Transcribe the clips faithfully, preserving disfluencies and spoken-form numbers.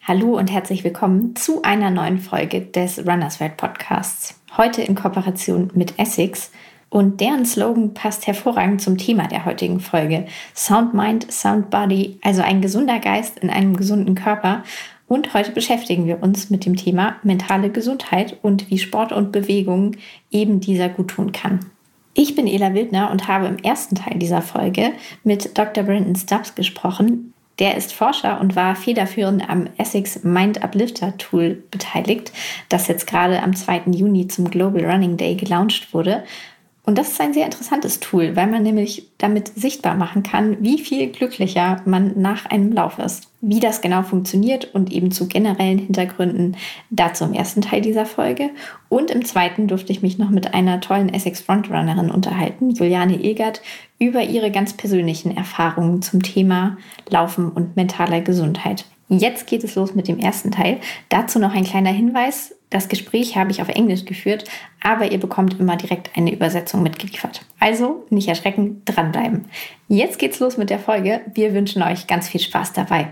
Hallo und herzlich willkommen zu einer neuen Folge des Runners World Podcasts. Heute in Kooperation mit Essex und deren Slogan passt hervorragend zum Thema der heutigen Folge. Sound Mind, Sound Body, also ein gesunder Geist in einem gesunden Körper. Und heute beschäftigen wir uns mit dem Thema mentale Gesundheit und wie Sport und Bewegung eben dieser gut tun kann. Ich bin Ela Wildner und habe im ersten Teil dieser Folge mit Doktor Brendan Stubbs gesprochen. Der ist Forscher und war federführend am Essex Mind Uplifter Tool beteiligt, das jetzt gerade am zweiten Juni zum Global Running Day gelauncht wurde. Und das ist ein sehr interessantes Tool, weil man nämlich damit sichtbar machen kann, wie viel glücklicher man nach einem Lauf ist. Wie das genau funktioniert und eben zu generellen Hintergründen, dazu im ersten Teil dieser Folge. Und im zweiten durfte ich mich noch mit einer tollen Essex Frontrunnerin unterhalten, Juliane Egert, über ihre ganz persönlichen Erfahrungen zum Thema Laufen und mentaler Gesundheit. Jetzt geht es los mit dem ersten Teil. Dazu noch ein kleiner Hinweis. Das Gespräch habe ich auf Englisch geführt, aber ihr bekommt immer direkt eine Übersetzung mitgeliefert. Also nicht erschrecken, dranbleiben. Jetzt geht's los mit der Folge. Wir wünschen euch ganz viel Spaß dabei.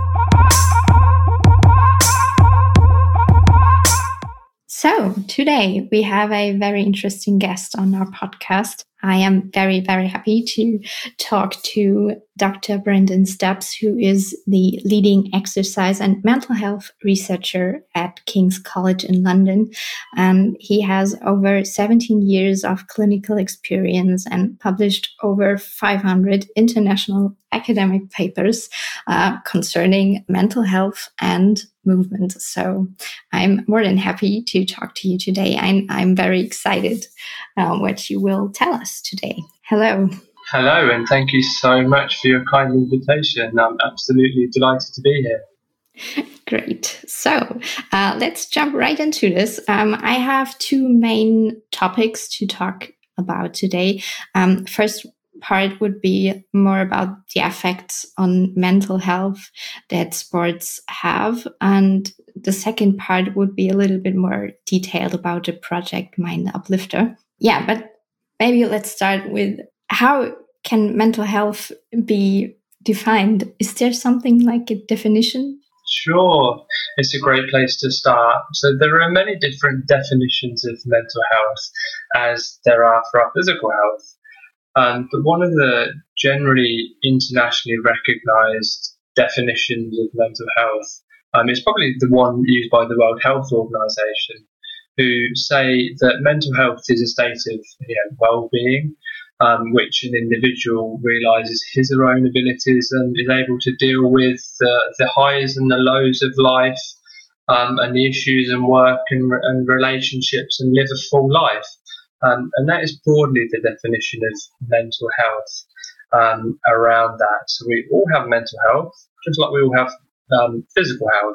So, today we have a very interesting guest on our podcast. I am very, very happy to talk to Doctor Brendan Stubbs, who is the leading exercise and mental health researcher at King's College in London. And he has over seventeen years of clinical experience and published over five hundred international academic papers uh, concerning mental health and movement. So I'm more than happy to talk to you today. I'm, I'm very excited um, what you will tell us today. Hello. Hello, and thank you so much for your kind invitation. I'm absolutely delighted to be here. Great. So uh, let's jump right into this. Um, I have two main topics to talk about today. Um, first part would be more about the effects on mental health that sports have. And the second part would be a little bit more detailed about the project Mind Uplifter. Yeah, but maybe let's start with how can mental health be defined? Is there something like a definition? Sure, it's a great place to start. So there are many different definitions of mental health as there are for our physical health. Um, but one of the generally internationally recognised definitions of mental health um, is probably the one used by the World Health Organization, who say that mental health is a state of you know, well-being, um, which an individual realises his or own abilities and is able to deal with uh, the highs and the lows of life um, and the issues in work and, and relationships and live a full life. Um, and that is broadly the definition of mental health um, around that. So we all have mental health, just like we all have um, physical health.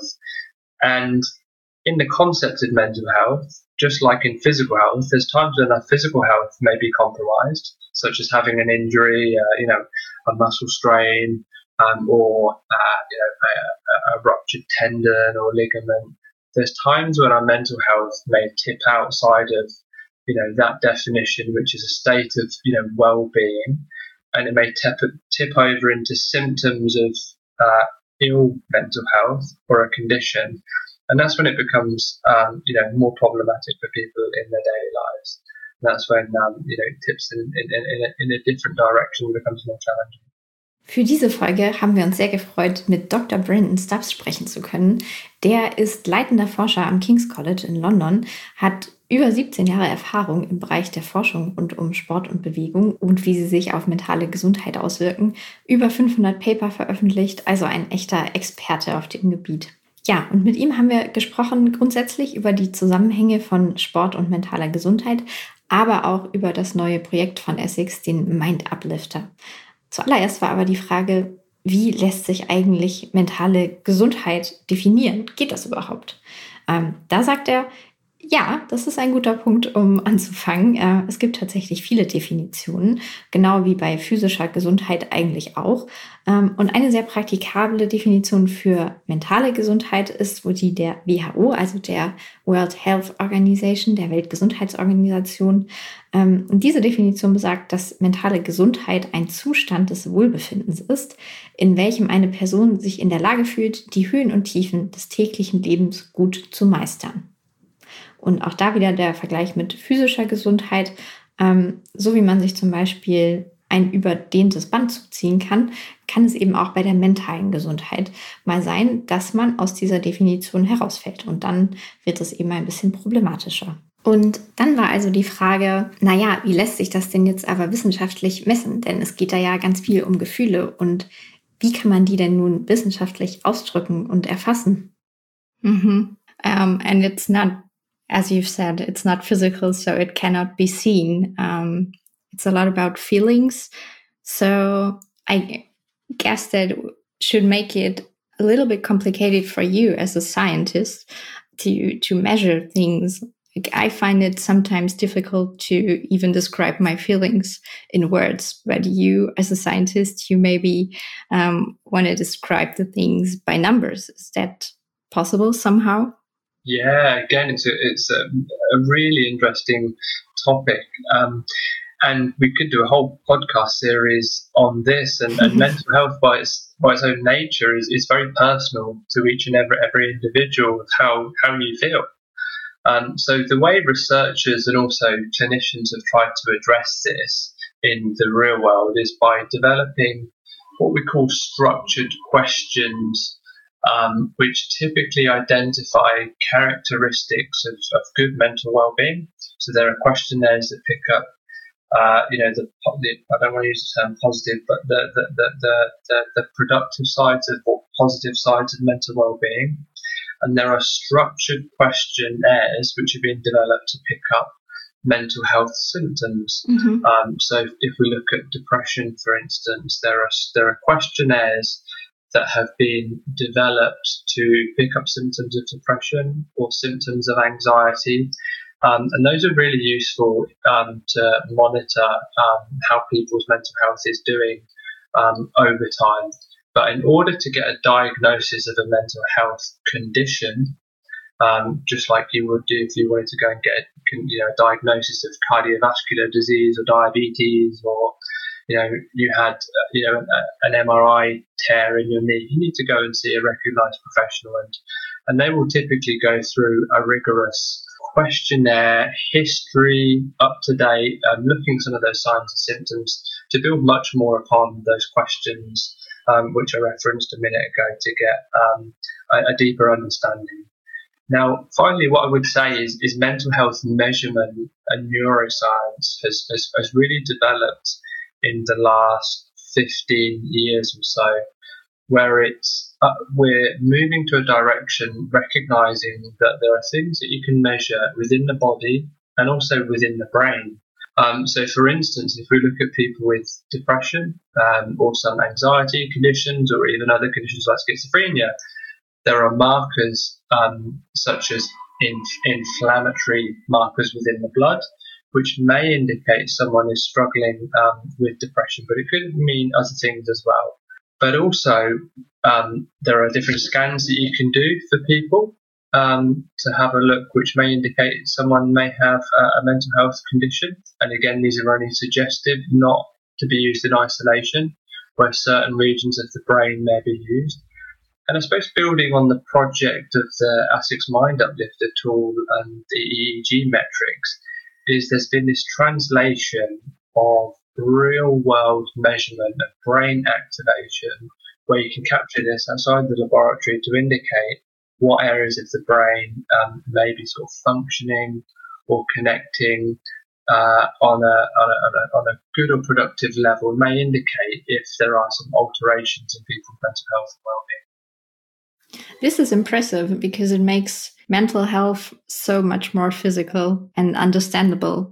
And in the concept of mental health, just like in physical health, there's times when our physical health may be compromised, such as having an injury, uh, you know, a muscle strain, um, or uh, you know, a, a ruptured tendon or ligament. There's times when our mental health may tip outside of you know, that definition, which is a state of, you know, well-being, and it may tip, tip over into symptoms of uh, ill mental health or a condition. And that's when it becomes, um, you know, more problematic for people in their daily lives. And that's when, um, you know, it tips in, in, in, a, in a different direction and becomes more challenging. Für diese Folge haben wir uns sehr gefreut, mit Doktor Brendan Stubbs sprechen zu können. Der ist leitender Forscher am King's College in London, hat über siebzehn Jahre Erfahrung im Bereich der Forschung rund um Sport und Bewegung und wie sie sich auf mentale Gesundheit auswirken, über fünfhundert Paper veröffentlicht, also ein echter Experte auf dem Gebiet. Ja, und mit ihm haben wir gesprochen grundsätzlich über die Zusammenhänge von Sport und mentaler Gesundheit, aber auch über das neue Projekt von Essex, den Mind Uplifter. Zuallererst war aber die Frage, wie lässt sich eigentlich mentale Gesundheit definieren? Geht das überhaupt? Ähm, da sagt er, Ja, das ist ein guter Punkt, um anzufangen. Äh, Es gibt tatsächlich viele Definitionen, genau wie bei physischer Gesundheit eigentlich auch. Ähm, Und eine sehr praktikable Definition für mentale Gesundheit ist wohl die der W H O, also der World Health Organization, der Weltgesundheitsorganisation. Ähm, Und diese Definition besagt, dass mentale Gesundheit ein Zustand des Wohlbefindens ist, in welchem eine Person sich in der Lage fühlt, die Höhen und Tiefen des täglichen Lebens gut zu meistern. Und auch da wieder der Vergleich mit physischer Gesundheit. Ähm, so wie man sich zum Beispiel ein überdehntes Band zuziehen kann, kann es eben auch bei der mentalen Gesundheit mal sein, dass man aus dieser Definition herausfällt. Und dann wird es eben ein bisschen problematischer. Und dann war also die Frage, naja, wie lässt sich das denn jetzt aber wissenschaftlich messen? Denn es geht da ja ganz viel um Gefühle. Und wie kann man die denn nun wissenschaftlich ausdrücken und erfassen? Mm-hmm. Um, and it's not, as you've said, it's not physical, so it cannot be seen. Um, it's a lot about feelings. So I guess that should make it a little bit complicated for you as a scientist to to measure things. Like, I find it sometimes difficult to even describe my feelings in words, but you as a scientist, you maybe um, want to describe the things by numbers. Is that possible somehow? Yeah, again, it's a, it's a, a really interesting topic. Um, and we could do a whole podcast series on this. And, and mental health by its, by its own nature is, is very personal to each and every, every individual of how, how you feel. Um, so the way researchers and also clinicians have tried to address this in the real world is by developing what we call structured questions, Um, which typically identify characteristics of, of good mental well-being. So there are questionnaires that pick up, uh, you know, the, the I don't want to use the term positive, but the the, the, the, the, the productive sides of or positive sides of mental well-being. And there are structured questionnaires which have been developed to pick up mental health symptoms. Mm-hmm. Um, so if we look at depression, for instance, there are there are questionnaires that have been developed to pick up symptoms of depression or symptoms of anxiety. Um, and those are really useful um, to monitor um, how people's mental health is doing um, over time. But in order to get a diagnosis of a mental health condition, um, just like you would do if you wanted to go and get a, you know, a diagnosis of cardiovascular disease or diabetes, or you know, you had, uh, you know, an M R I tear in your knee, you need to go and see a recognised professional, and, and they will typically go through a rigorous questionnaire, history, up to date, um, looking at some of those signs and symptoms to build much more upon those questions, um, which I referenced a minute ago, to get um, a, a deeper understanding. Now, finally, what I would say is, is mental health measurement and neuroscience has, has, has really developed in the last fifteen years or so, where it's uh, we're moving to a direction recognizing that there are things that you can measure within the body and also within the brain. Um, so, for instance, if we look at people with depression um, or some anxiety conditions or even other conditions like schizophrenia, there are markers um, such as inf- inflammatory markers within the blood, which may indicate someone is struggling um, with depression, but it could mean other things as well. But also, um, there are different scans that you can do for people um, to have a look, which may indicate someone may have a, a mental health condition. And again, these are only suggestive, not to be used in isolation, where certain regions of the brain may be used. And I suppose building on the project of the ASICS Mind Uplifter tool and the E E G metrics, is there's been this translation of real-world measurement of brain activation, where you can capture this outside the laboratory to indicate what areas of the brain um, may be sort of functioning or connecting uh, on, a, on, a, on, a, on a good or productive level, may indicate if there are some alterations in people's mental health and well-being. This is impressive because it makes mental health so much more physical and understandable.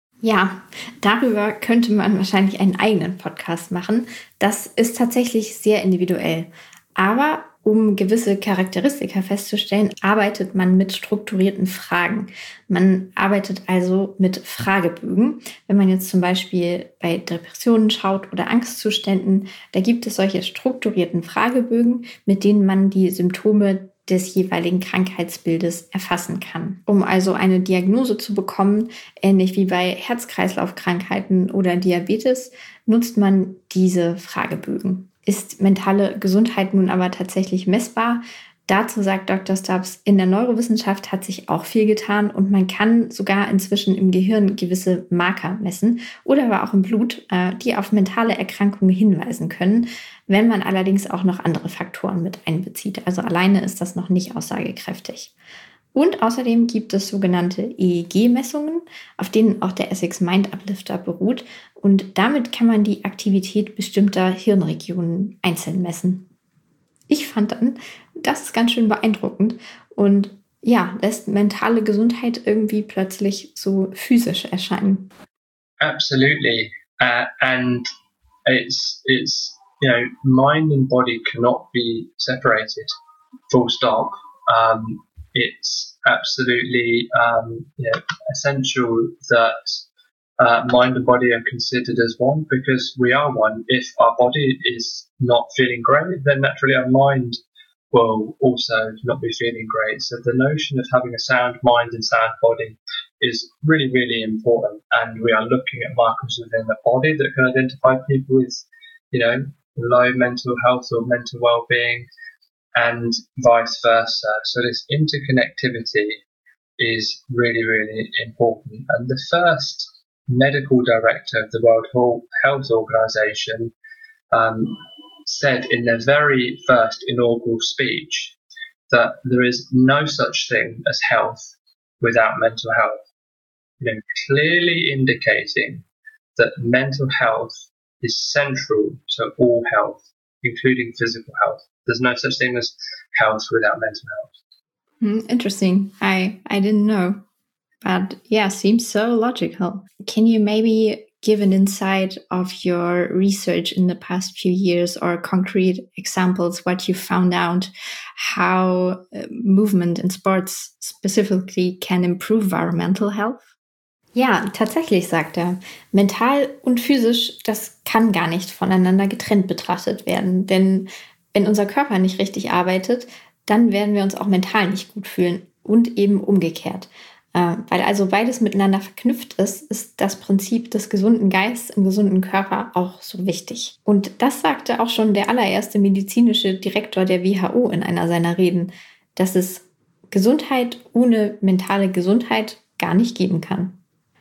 Ja, darüber könnte man wahrscheinlich einen eigenen Podcast machen. Das ist tatsächlich sehr individuell. Aber Um gewisse Charakteristika festzustellen, arbeitet man mit strukturierten Fragen. Man arbeitet also mit Fragebögen. Wenn man jetzt zum Beispiel bei Depressionen schaut oder Angstzuständen, da gibt es solche strukturierten Fragebögen, mit denen man die Symptome des jeweiligen Krankheitsbildes erfassen kann. Um also eine Diagnose zu bekommen, ähnlich wie bei Herz-Kreislauf-Krankheiten oder Diabetes, nutzt man diese Fragebögen. Ist mentale Gesundheit nun aber tatsächlich messbar? Dazu sagt Doktor Stubbs, in der Neurowissenschaft hat sich auch viel getan und man kann sogar inzwischen im Gehirn gewisse Marker messen oder aber auch im Blut, die auf mentale Erkrankungen hinweisen können, wenn man allerdings auch noch andere Faktoren mit einbezieht. Also alleine ist das noch nicht aussagekräftig. Und außerdem gibt es sogenannte E E G-Messungen, auf denen auch der Essex Mind Uplifter beruht. Und damit kann man die Aktivität bestimmter Hirnregionen einzeln messen. Ich fand dann, das ist ganz schön beeindruckend und ja, lässt mentale Gesundheit irgendwie plötzlich so physisch erscheinen. Absolutely. Uh, and it's, it's, you know, mind and body cannot be separated, full stop. Um, It's absolutely um, you know, essential that uh, mind and body are considered as one, because we are one. If our body is not feeling great, then naturally our mind will also not be feeling great. So the notion of having a sound mind and sound body is really, really important. And we are looking at markers within the body that can identify people with, you know, low mental health or mental well-being, and vice versa. So this interconnectivity is really, really important. And the first medical director of the World Health Organization um, said in their very first inaugural speech that there is no such thing as health without mental health, you know, clearly indicating that mental health is central to all health, including physical health. There's no such thing as health without mental health. Mm, interesting. I, I didn't know. But yeah, seems so logical. Can you maybe give an insight of your research in the past few years or concrete examples, what you found out, how uh, movement in sports specifically can improve our mental health? Ja, tatsächlich, sagt er. Mental und physisch, das kann gar nicht voneinander getrennt betrachtet werden. Denn wenn unser Körper nicht richtig arbeitet, dann werden wir uns auch mental nicht gut fühlen und eben umgekehrt. Äh, weil also beides miteinander verknüpft ist, ist das Prinzip des gesunden Geistes im gesunden Körper auch so wichtig. Und das sagte auch schon der allererste medizinische Direktor der W H O in einer seiner Reden, dass es Gesundheit ohne mentale Gesundheit gar nicht geben kann.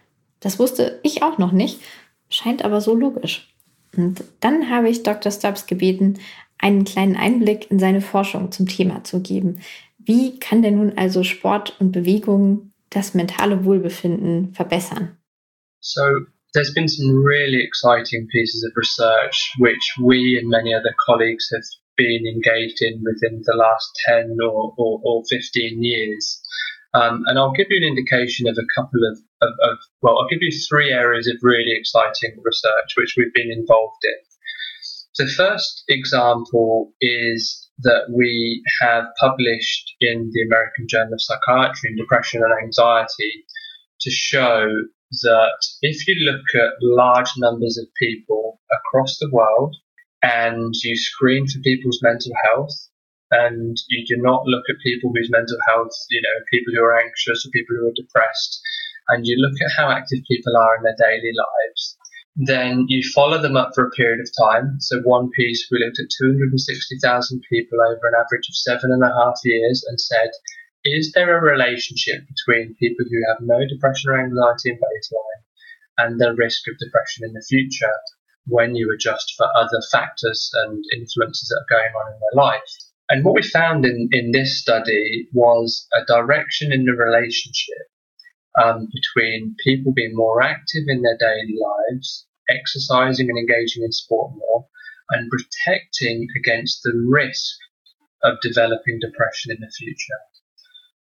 Das wusste ich auch noch nicht, scheint aber so logisch. Und dann habe ich Doktor Stubbs gebeten, einen kleinen Einblick in seine Forschung zum Thema zu geben. Wie kann denn nun also Sport und Bewegung das mentale Wohlbefinden verbessern? So there's been some really exciting pieces of research which we and many other colleagues have been engaged in within the last ten or, or, or fifteen years. Um, and I'll give you an indication of a couple of, of, of, well, I'll give you three areas of really exciting research which we've been involved in. The first example is that we have published in the American Journal of Psychiatry and Depression and Anxiety to show that if you look at large numbers of people across the world and you screen for people's mental health, and you do not look at people whose mental health, you know, people who are anxious or people who are depressed, and you look at how active people are in their daily lives, then you follow them up for a period of time. So one piece, we looked at two hundred sixty thousand people over an average of seven and a half years and said, is there a relationship between people who have no depression or anxiety in baseline and the risk of depression in the future when you adjust for other factors and influences that are going on in their life? And what we found in, in this study was a direction in the relationship um, between people being more active in their daily lives, exercising and engaging in sport more, and protecting against the risk of developing depression in the future.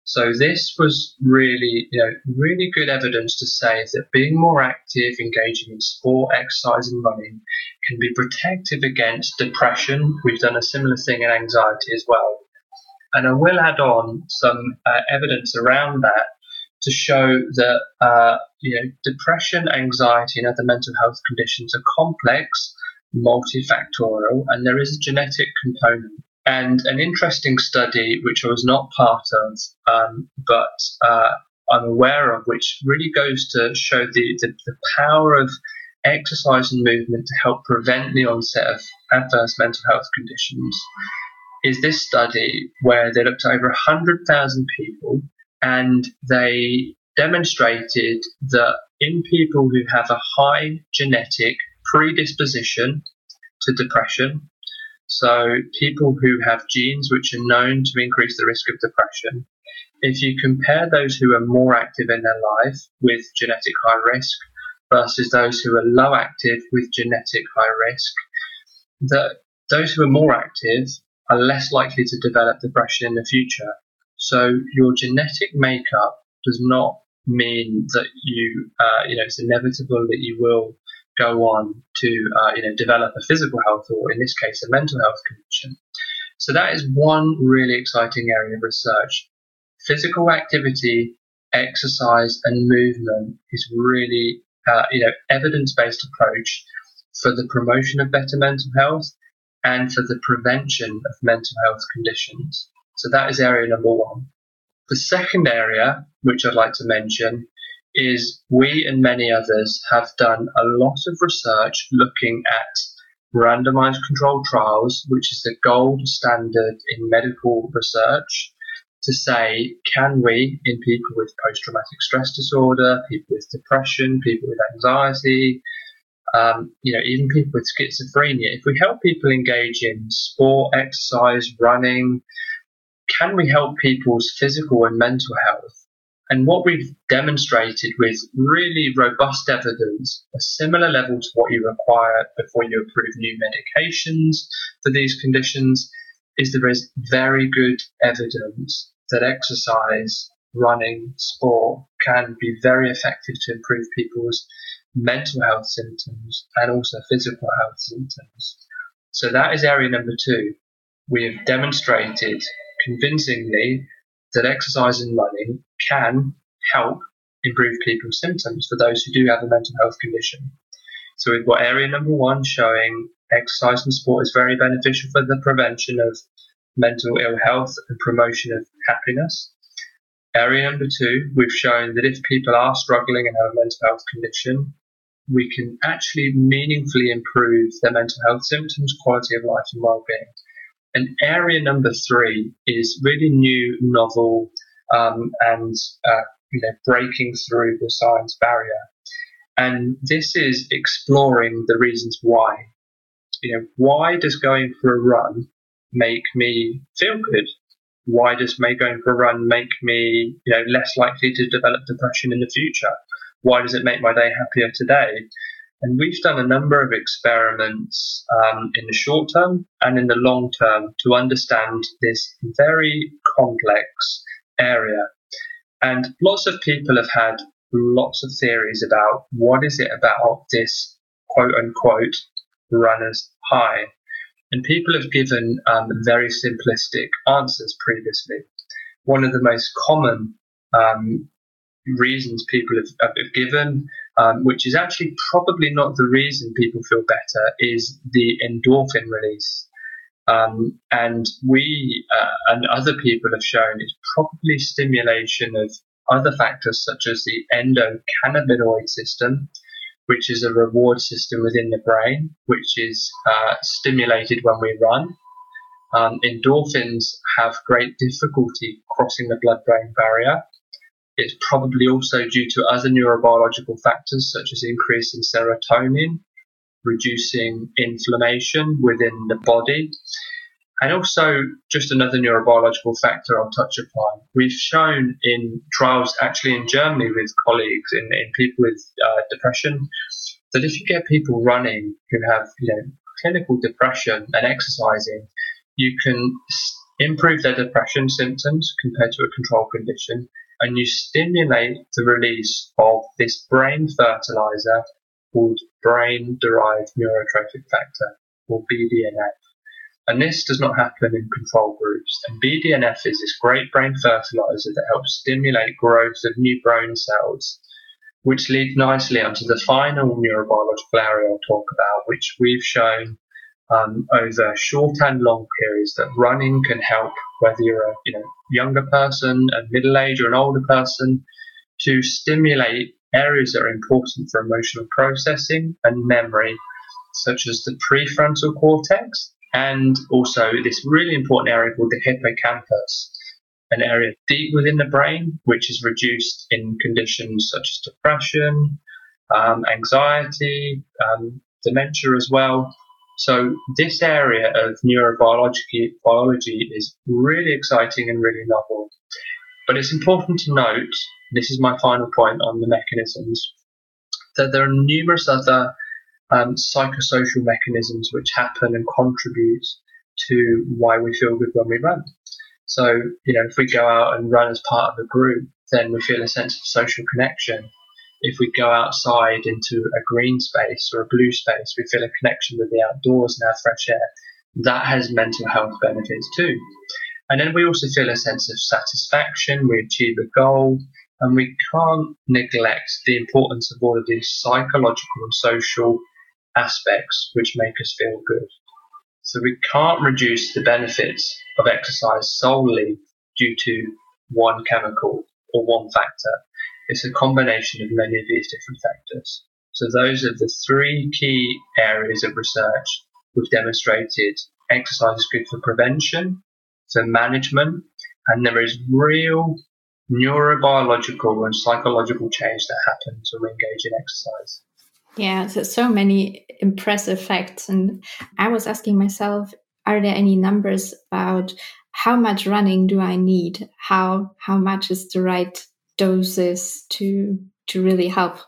So this was really, you know, really good evidence to say that being more active, engaging in sport, exercise and running can be protective against depression. We've done a similar thing in anxiety as well. And I will add on some uh, evidence around that to show that, uh, you know, depression, anxiety and other mental health conditions are complex, multifactorial, and there is a genetic component. And an interesting study, which I was not part of, um, but uh, I'm aware of, which really goes to show the, the, the power of exercise and movement to help prevent the onset of adverse mental health conditions, is this study where they looked at over one hundred thousand people, and they demonstrated that in people who have a high genetic predisposition to depression, so people who have genes which are known to increase the risk of depression, if you compare those who are more active in their life with genetic high risk versus those who are low active with genetic high risk, that those who are more active are less likely to develop depression in the future. So your genetic makeup does not mean that you, uh, you know, it's inevitable that you will go on to, uh, you know, develop a physical health, or in this case, a mental health condition. So that is one really exciting area of research. Physical activity, exercise, and movement is really, uh, you know, evidence-based approach for the promotion of better mental health and for the prevention of mental health conditions. So that is area number one. The second area, which I'd like to mention, is we and many others have done a lot of research looking at randomized controlled trials, which is the gold standard in medical research, to say, can we, in people with post-traumatic stress disorder, people with depression, people with anxiety, um, you know, even people with schizophrenia, if we help people engage in sport, exercise, running, can we help people's physical and mental health? And what we've demonstrated with really robust evidence, a similar level to what you require before you approve new medications for these conditions, is there is very good evidence that exercise, running, sport can be very effective to improve people's mental health symptoms and also physical health symptoms. So that is area number two. We have demonstrated convincingly that exercise and running can help improve people's symptoms for those who do have a mental health condition. So we've got area number one showing exercise and sport is very beneficial for the prevention of mental ill health and promotion of happiness. Area number two, we've shown that if people are struggling and have a mental health condition, we can actually meaningfully improve their mental health symptoms, quality of life and well-being. And area number three is really new, novel, um, and uh, you know, breaking through the science barrier. And this is exploring the reasons why. You know, why does going for a run make me feel good? Why does me going for a run make me, you know, less likely to develop depression in the future? Why does it make my day happier today? And we've done a number of experiments um, in the short term and in the long term to understand this very complex area. And lots of people have had lots of theories about what is it about this quote unquote runner's high. And people have given um, very simplistic answers previously. One of the most common um, reasons people have, have given, um, which is actually probably not the reason people feel better, is the endorphin release. Um, and we uh, and other people have shown it's probably stimulation of other factors such as the endocannabinoid system, which is a reward system within the brain, which is uh, stimulated when we run. Um, endorphins have great difficulty crossing the blood-brain barrier. It's probably also due to other neurobiological factors such as increase in serotonin, reducing inflammation within the body, and also just another neurobiological factor I'll touch upon. We've shown in trials actually in Germany with colleagues in, in people with uh, depression that if you get people running who have, you know, clinical depression and exercising, you can improve their depression symptoms compared to a control condition, and you stimulate the release of this brain fertilizer called brain-derived neurotrophic factor, or B D N F. And this does not happen in control groups. And B D N F is this great brain fertilizer that helps stimulate growth of new brain cells, which leads nicely onto the final neurobiological area I'll talk about, which we've shown um, over short and long periods that running can help, whether you're a you know younger person, a middle age, or an older person, to stimulate areas that are important for emotional processing and memory, such as the prefrontal cortex, and also this really important area called the hippocampus, an area deep within the brain, which is reduced in conditions such as depression, um, anxiety, um, dementia as well. So this area of neurobiology biology is really exciting and really novel. But it's important to note, this is my final point on the mechanisms, that there are numerous other um, psychosocial mechanisms which happen and contribute to why we feel good when we run. So, you know, if we go out and run as part of a group, then we feel a sense of social connection. If we go outside into a green space or a blue space, we feel a connection with the outdoors and our fresh air. That has mental health benefits too. And then we also feel a sense of satisfaction, we achieve a goal, and we can't neglect the importance of all of these psychological and social aspects which make us feel good. So we can't reduce the benefits of exercise solely due to one chemical or one factor. It's a combination of many of these different factors. So those are the three key areas of research we've demonstrated. Exercise is good for prevention, for management, and there is real neurobiological and psychological change that happens when we engage in exercise. Yeah, so, so many impressive facts. And I was asking myself, are there any numbers about how much running do I need? How how much is the right doses to, to really help?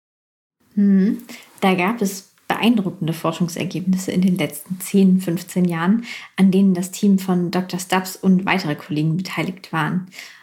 Hm. Da gab es beeindruckende Forschungsergebnisse in den letzten zehn, fünfzehn Jahren, an denen das Team von Doktor Stubbs und weitere Kollegen beteiligt waren.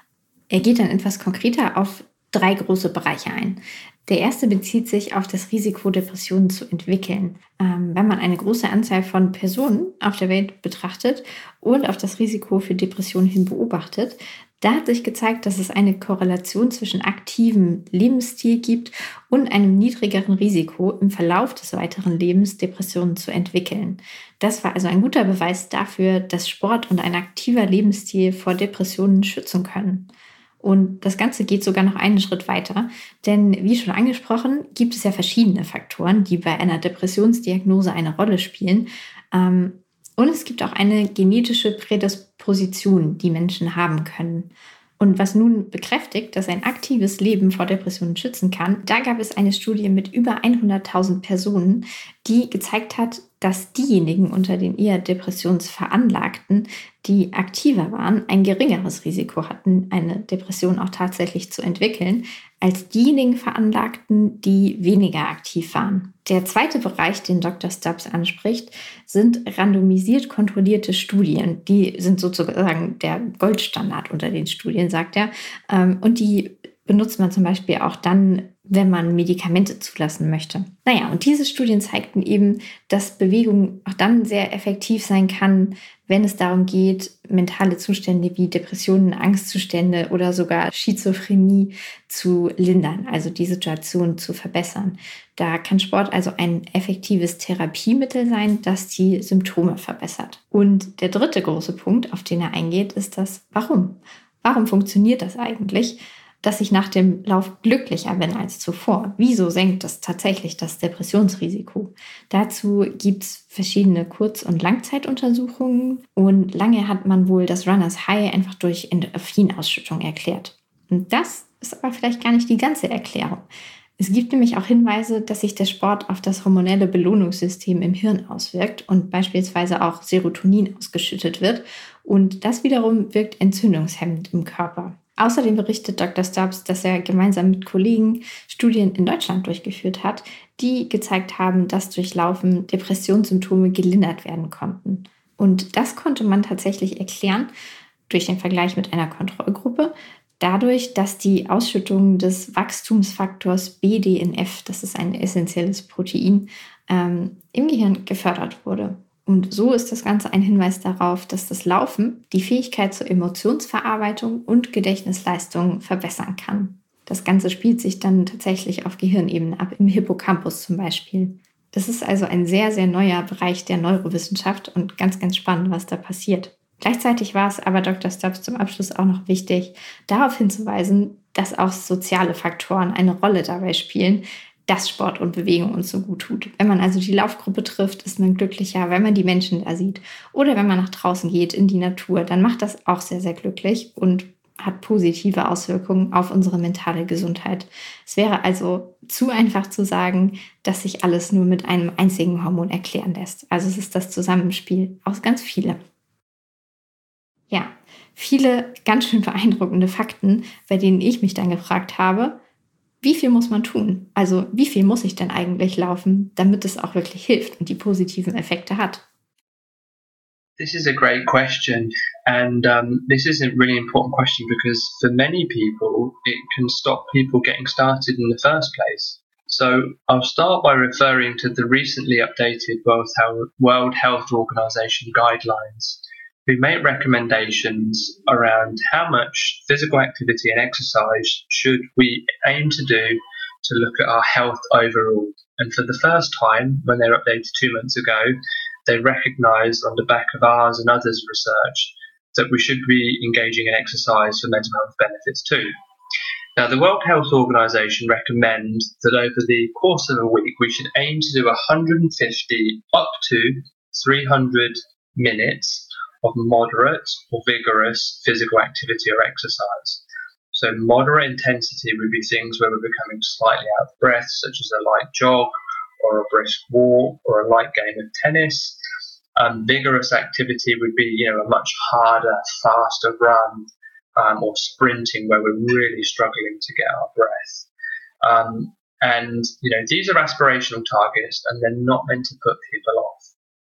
Er geht dann etwas konkreter auf drei große Bereiche ein. Der erste bezieht sich auf das Risiko, Depressionen zu entwickeln. Ähm, wenn man eine große Anzahl von Personen auf der Welt betrachtet und auf das Risiko für Depressionen hin beobachtet, da hat sich gezeigt, dass es eine Korrelation zwischen aktivem Lebensstil gibt und einem niedrigeren Risiko im Verlauf des weiteren Lebens Depressionen zu entwickeln. Das war also ein guter Beweis dafür, dass Sport und ein aktiver Lebensstil vor Depressionen schützen können. Und das Ganze geht sogar noch einen Schritt weiter, denn wie schon angesprochen, gibt es ja verschiedene Faktoren, die bei einer Depressionsdiagnose eine Rolle spielen. Und es gibt auch eine genetische Prädisposition, die Menschen haben können. Und was nun bekräftigt, dass ein aktives Leben vor Depressionen schützen kann, da gab es eine Studie mit über hunderttausend Personen, die gezeigt hat, dass diejenigen unter den eher Depressionsveranlagten, die aktiver waren, ein geringeres Risiko hatten, eine Depression auch tatsächlich zu entwickeln, als diejenigen Veranlagten, die weniger aktiv waren. Der zweite Bereich, den Doktor Stubbs anspricht, sind randomisiert kontrollierte Studien. Die sind sozusagen der Goldstandard unter den Studien, sagt er. Und die benutzt man zum Beispiel auch dann, wenn man Medikamente zulassen möchte. Naja, und diese Studien zeigten eben, dass Bewegung auch dann sehr effektiv sein kann, wenn es darum geht, mentale Zustände wie Depressionen, Angstzustände oder sogar Schizophrenie zu lindern, also die Situation zu verbessern. Da kann Sport also ein effektives Therapiemittel sein, das die Symptome verbessert. Und der dritte große Punkt, auf den er eingeht, ist das Warum. Warum funktioniert das eigentlich, dass ich nach dem Lauf glücklicher bin als zuvor? Wieso senkt das tatsächlich das Depressionsrisiko? Dazu gibt es verschiedene Kurz- und Langzeituntersuchungen und lange hat man wohl das Runners High einfach durch Endorphinausschüttung erklärt. Und das ist aber vielleicht gar nicht die ganze Erklärung. Es gibt nämlich auch Hinweise, dass sich der Sport auf das hormonelle Belohnungssystem im Hirn auswirkt und beispielsweise auch Serotonin ausgeschüttet wird. Und das wiederum wirkt entzündungshemmend im Körper. Außerdem berichtet Doktor Stubbs, dass er gemeinsam mit Kollegen Studien in Deutschland durchgeführt hat, die gezeigt haben, dass durch Laufen Depressionssymptome gelindert werden konnten. Und das konnte man tatsächlich erklären durch den Vergleich mit einer Kontrollgruppe, dadurch, dass die Ausschüttung des Wachstumsfaktors B D N F, das ist ein essentielles Protein, ähm, im Gehirn gefördert wurde. Und so ist das Ganze ein Hinweis darauf, dass das Laufen die Fähigkeit zur Emotionsverarbeitung und Gedächtnisleistung verbessern kann. Das Ganze spielt sich dann tatsächlich auf Gehirnebene ab, im Hippocampus zum Beispiel. Das ist also ein sehr, sehr neuer Bereich der Neurowissenschaft und ganz, ganz spannend, was da passiert. Gleichzeitig war es aber Doktor Stubbs zum Abschluss auch noch wichtig, darauf hinzuweisen, dass auch soziale Faktoren eine Rolle dabei spielen, dass Sport und Bewegung uns so gut tut. Wenn man also die Laufgruppe trifft, ist man glücklicher, wenn man die Menschen da sieht. Oder wenn man nach draußen geht, in die Natur, dann macht das auch sehr, sehr glücklich und hat positive Auswirkungen auf unsere mentale Gesundheit. Es wäre also zu einfach zu sagen, dass sich alles nur mit einem einzigen Hormon erklären lässt. Also es ist das Zusammenspiel aus ganz vielen. Ja, viele ganz schön beeindruckende Fakten, bei denen ich mich dann gefragt habe, wie viel muss man tun? Also wie viel muss ich denn eigentlich laufen, damit es auch wirklich hilft und die positiven Effekte hat? This is a great question, and um, this is a really important question because for many people it can stop people getting started in the first place. So I'll start by referring to the recently updated World Health Organization guidelines, who make recommendations around how much physical activity and exercise should we aim to do to look at our health overall. And for the first time, when they were updated two months ago, they recognised on the back of ours and others' research that we should be engaging in exercise for mental health benefits too. Now, the World Health Organization recommends that over the course of a week, we should aim to do one hundred fifty up to three hundred minutes of moderate or vigorous physical activity or exercise. So moderate intensity would be things where we're becoming slightly out of breath, such as a light jog or a brisk walk or a light game of tennis. Um, vigorous activity would be, you know, a much harder, faster run um, or sprinting where we're really struggling to get our breath. Um, and, you know, these are aspirational targets and they're not meant to put people off.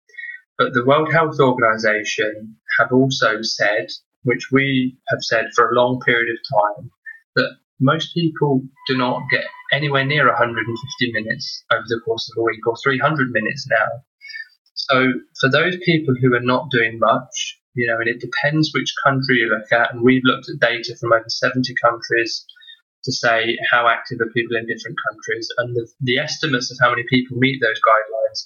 But the World Health Organization have also said, which we have said for a long period of time, that most people do not get anywhere near one hundred fifty minutes over the course of a week, or three hundred minutes now. So for those people who are not doing much, you know, and it depends which country you look at, and we've looked at data from over seventy countries to say how active are people in different countries, and the, the estimates of how many people meet those guidelines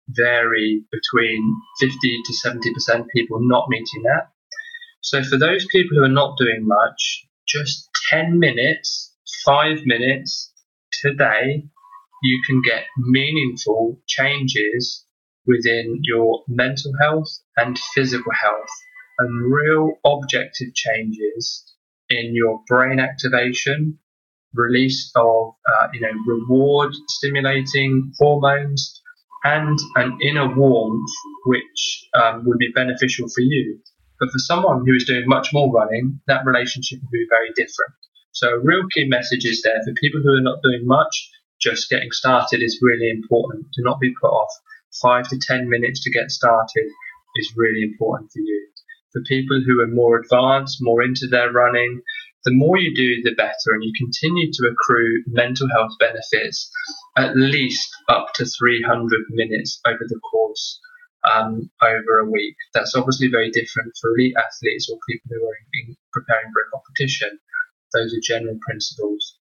vary between fifty to seventy percent people not meeting that. So for those people who are not doing much, just ten minutes, five minutes today, you can get meaningful changes within your mental health and physical health, and real objective changes in your brain activation, release of uh, you know reward stimulating hormones, and an inner warmth which um, would be beneficial for you. But for someone who is doing much more running, that relationship will be very different. So a real key message is there for people who are not doing much, just getting started is really important. Do not be put off. Five to ten minutes to get started is really important for you. For people who are more advanced, more into their running, the more you do, the better, and you continue to accrue mental health benefits at least up to three hundred minutes over the course um, over a week. That's obviously very different for elite athletes or people who are in, preparing for a competition. Those are general principles.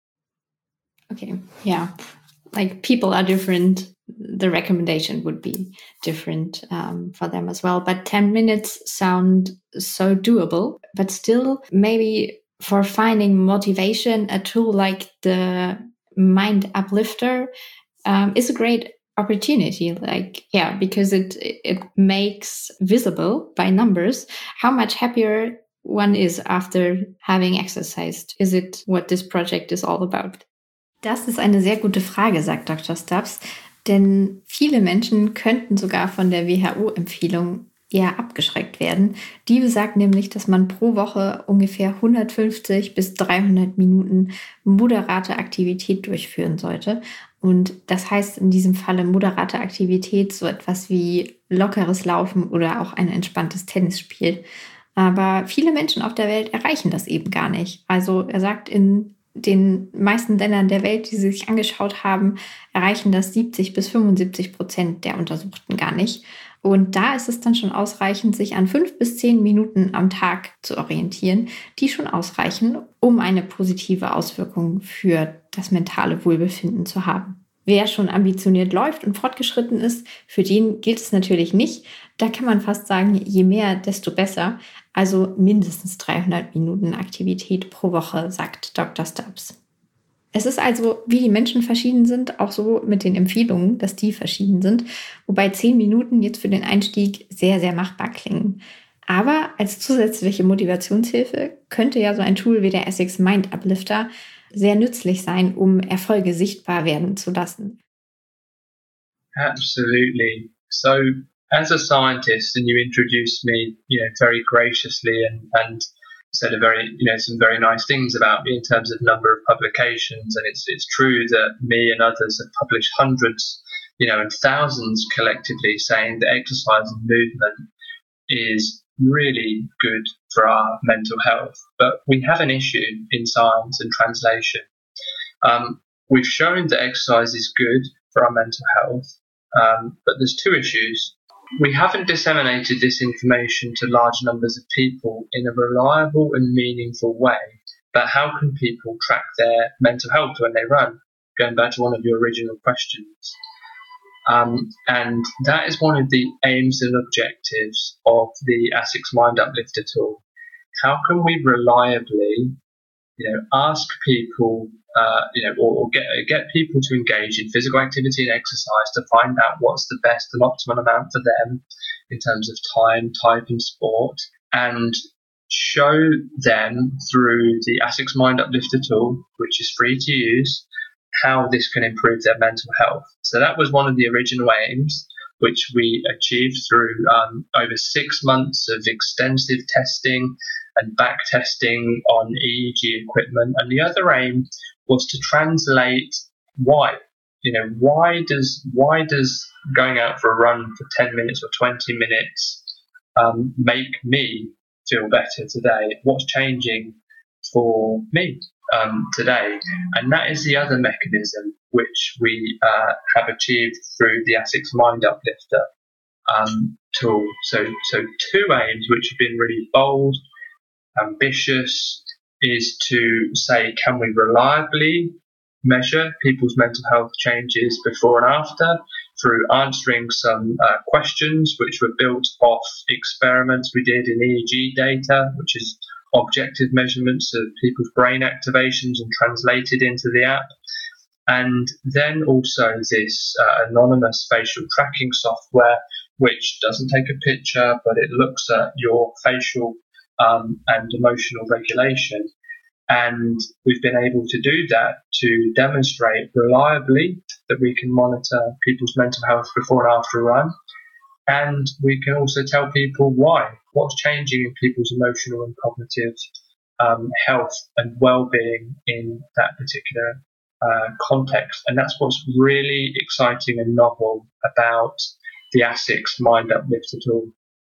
Okay, yeah. Like people are different. The recommendation would be different um, for them as well. But ten minutes sound so doable, but still maybe for finding motivation, a tool like the Mind Uplifter um, is a great opportunity. Like, yeah, because it, it makes visible by numbers how much happier one is after having exercised. Is it what this project is all about? Das ist eine sehr gute Frage, sagt Doktor Stubbs, denn viele Menschen könnten sogar von der W H O-Empfehlung eher abgeschreckt werden. Die besagt nämlich, dass man pro Woche ungefähr hundertfünfzig bis dreihundert Minuten moderate Aktivität durchführen sollte. Und das heißt in diesem Falle moderate Aktivität, so etwas wie lockeres Laufen oder auch ein entspanntes Tennisspiel. Aber viele Menschen auf der Welt erreichen das eben gar nicht. Also er sagt, in den meisten Ländern der Welt, die sie sich angeschaut haben, erreichen das siebzig bis fünfundsiebzig Prozent der Untersuchten gar nicht. Und da ist es dann schon ausreichend, sich an fünf bis zehn Minuten am Tag zu orientieren, die schon ausreichen, um eine positive Auswirkung für das mentale Wohlbefinden zu haben. Wer schon ambitioniert läuft und fortgeschritten ist, für den gilt es natürlich nicht. Da kann man fast sagen, je mehr, desto besser. Also mindestens dreihundert Minuten Aktivität pro Woche, sagt Doktor Stubbs. Es ist also, wie die Menschen verschieden sind, auch so mit den Empfehlungen, dass die verschieden sind, wobei zehn Minuten jetzt für den Einstieg sehr, sehr machbar klingen. Aber als zusätzliche Motivationshilfe könnte ja so ein Tool wie der Essex Mind Uplifter sehr nützlich sein, um Erfolge sichtbar werden zu lassen. Absolutely. So, as a scientist, and you introduced me, you know, very graciously and, and said a very, you know, some very nice things about me in terms of number of publications. And it's it's true that me and others have published hundreds, you know, and thousands collectively saying that exercise and movement is really good for our mental health. But we have an issue in science and translation. Um, we've shown that exercise is good for our mental health, um, but there's two issues. We haven't disseminated this information to large numbers of people in a reliable and meaningful way. But how can people track their mental health when they run? Going back to one of your original questions. Um, and that is one of the aims and objectives of the Essex Mind Uplifter tool. How can we reliably, you know, ask people, uh, you know, or, or get get people to engage in physical activity and exercise to find out what's the best and optimal amount for them in terms of time, type, and sport, and show them through the Essex Mind Uplifter tool, which is free to use, how this can improve their mental health. So that was one of the original aims, which we achieved through um, over six months of extensive testing and back testing on E E G equipment. And the other aim was to translate why. You know, why does why does going out for a run for ten minutes or twenty minutes um, make me feel better today? What's changing for me um, today? And that is the other mechanism which we uh, have achieved through the Essex Mind Uplifter um, tool. So, so two aims which have been really bold, ambitious, is to say, can we reliably measure people's mental health changes before and after through answering some uh, questions which were built off experiments we did in E E G data, which is objective measurements of people's brain activations and translated into the app. And then also this uh, anonymous facial tracking software, which doesn't take a picture, but it looks at your facial um, and emotional regulation. And we've been able to do that to demonstrate reliably that we can monitor people's mental health before and after a run. And we can also tell people why, what's changing in people's emotional and cognitive um, health and well-being in that particular uh, context. And that's what's really exciting and novel about the Essex Mind Uplifter tool.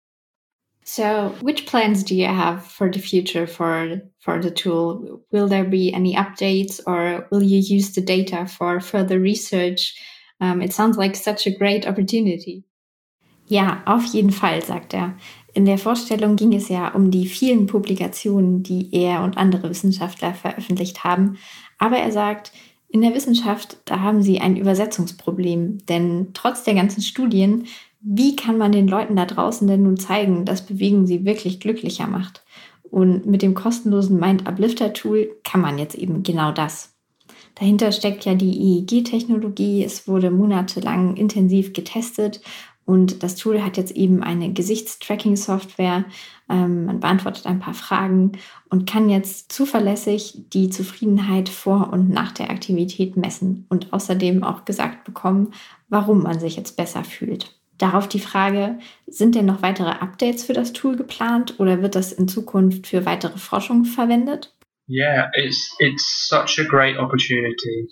So which plans do you have for the future for, for the tool? Will there be any updates, or will you use the data for further research? Um, it sounds like such a great opportunity. Ja, auf jeden Fall, sagt er. In der Vorstellung ging es ja um die vielen Publikationen, die er und andere Wissenschaftler veröffentlicht haben. Aber er sagt, in der Wissenschaft, da haben sie ein Übersetzungsproblem. Denn trotz der ganzen Studien, wie kann man den Leuten da draußen denn nun zeigen, dass Bewegen sie wirklich glücklicher macht? Und mit dem kostenlosen Mind Uplifter Tool kann man jetzt eben genau das. Dahinter steckt ja die E E G-Technologie. Es wurde monatelang intensiv getestet. Und das Tool hat jetzt eben eine Gesichtstracking-Software. Ähm, man beantwortet ein paar Fragen und kann jetzt zuverlässig die Zufriedenheit vor und nach der Aktivität messen und außerdem auch gesagt bekommen, warum man sich jetzt besser fühlt. Darauf die Frage, sind denn noch weitere Updates für das Tool geplant oder wird das in Zukunft für weitere Forschung verwendet? Yeah, it's it's such a great opportunity.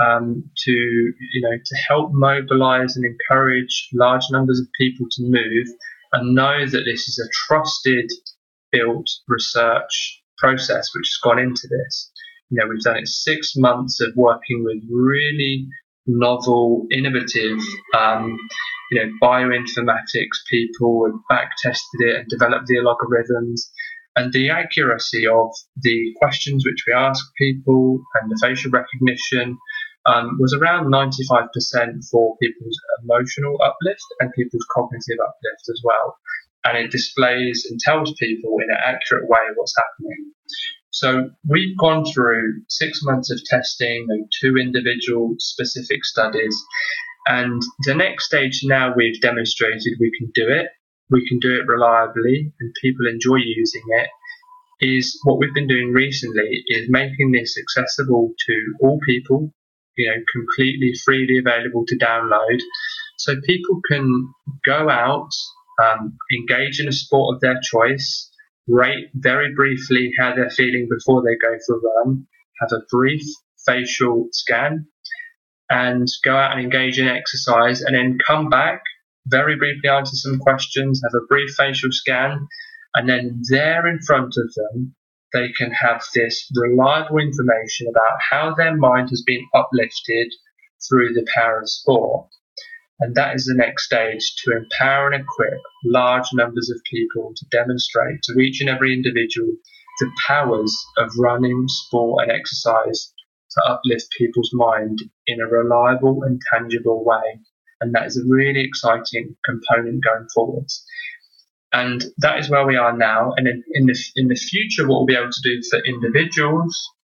um, to, you know, to help mobilize and encourage large numbers of people to move and know that this is a trusted, built research process which has gone into this. You know, we've done it six months of working with really novel, innovative, um, you know, bioinformatics people and back tested it and developed the algorithms. And the accuracy of the questions which we ask people and the facial recognition um, was around ninety-five percent for people's emotional uplift and people's cognitive uplift as well. And it displays and tells people in an accurate way what's happening. So we've gone through six months of testing and two individual specific studies. And the next stage now we've demonstrated we can do it. We can do it reliably and people enjoy using it, is what we've been doing recently is making this accessible to all people, you know, completely freely available to download. So people can go out, um, engage in a sport of their choice, rate very briefly how they're feeling before they go for a run, have a brief facial scan, and go out and engage in exercise, and then come back, very briefly answer some questions, have a brief facial scan, and then there in front of them, they can have this reliable information about how their mind has been uplifted through the power of sport. And that is the next stage, to empower and equip large numbers of people to demonstrate to each and every individual the powers of running, sport and exercise to uplift people's mind in a reliable and tangible way. And that is a really exciting component going forwards. And that is where we are now. And in, in the in the future, what we'll be able to do for individuals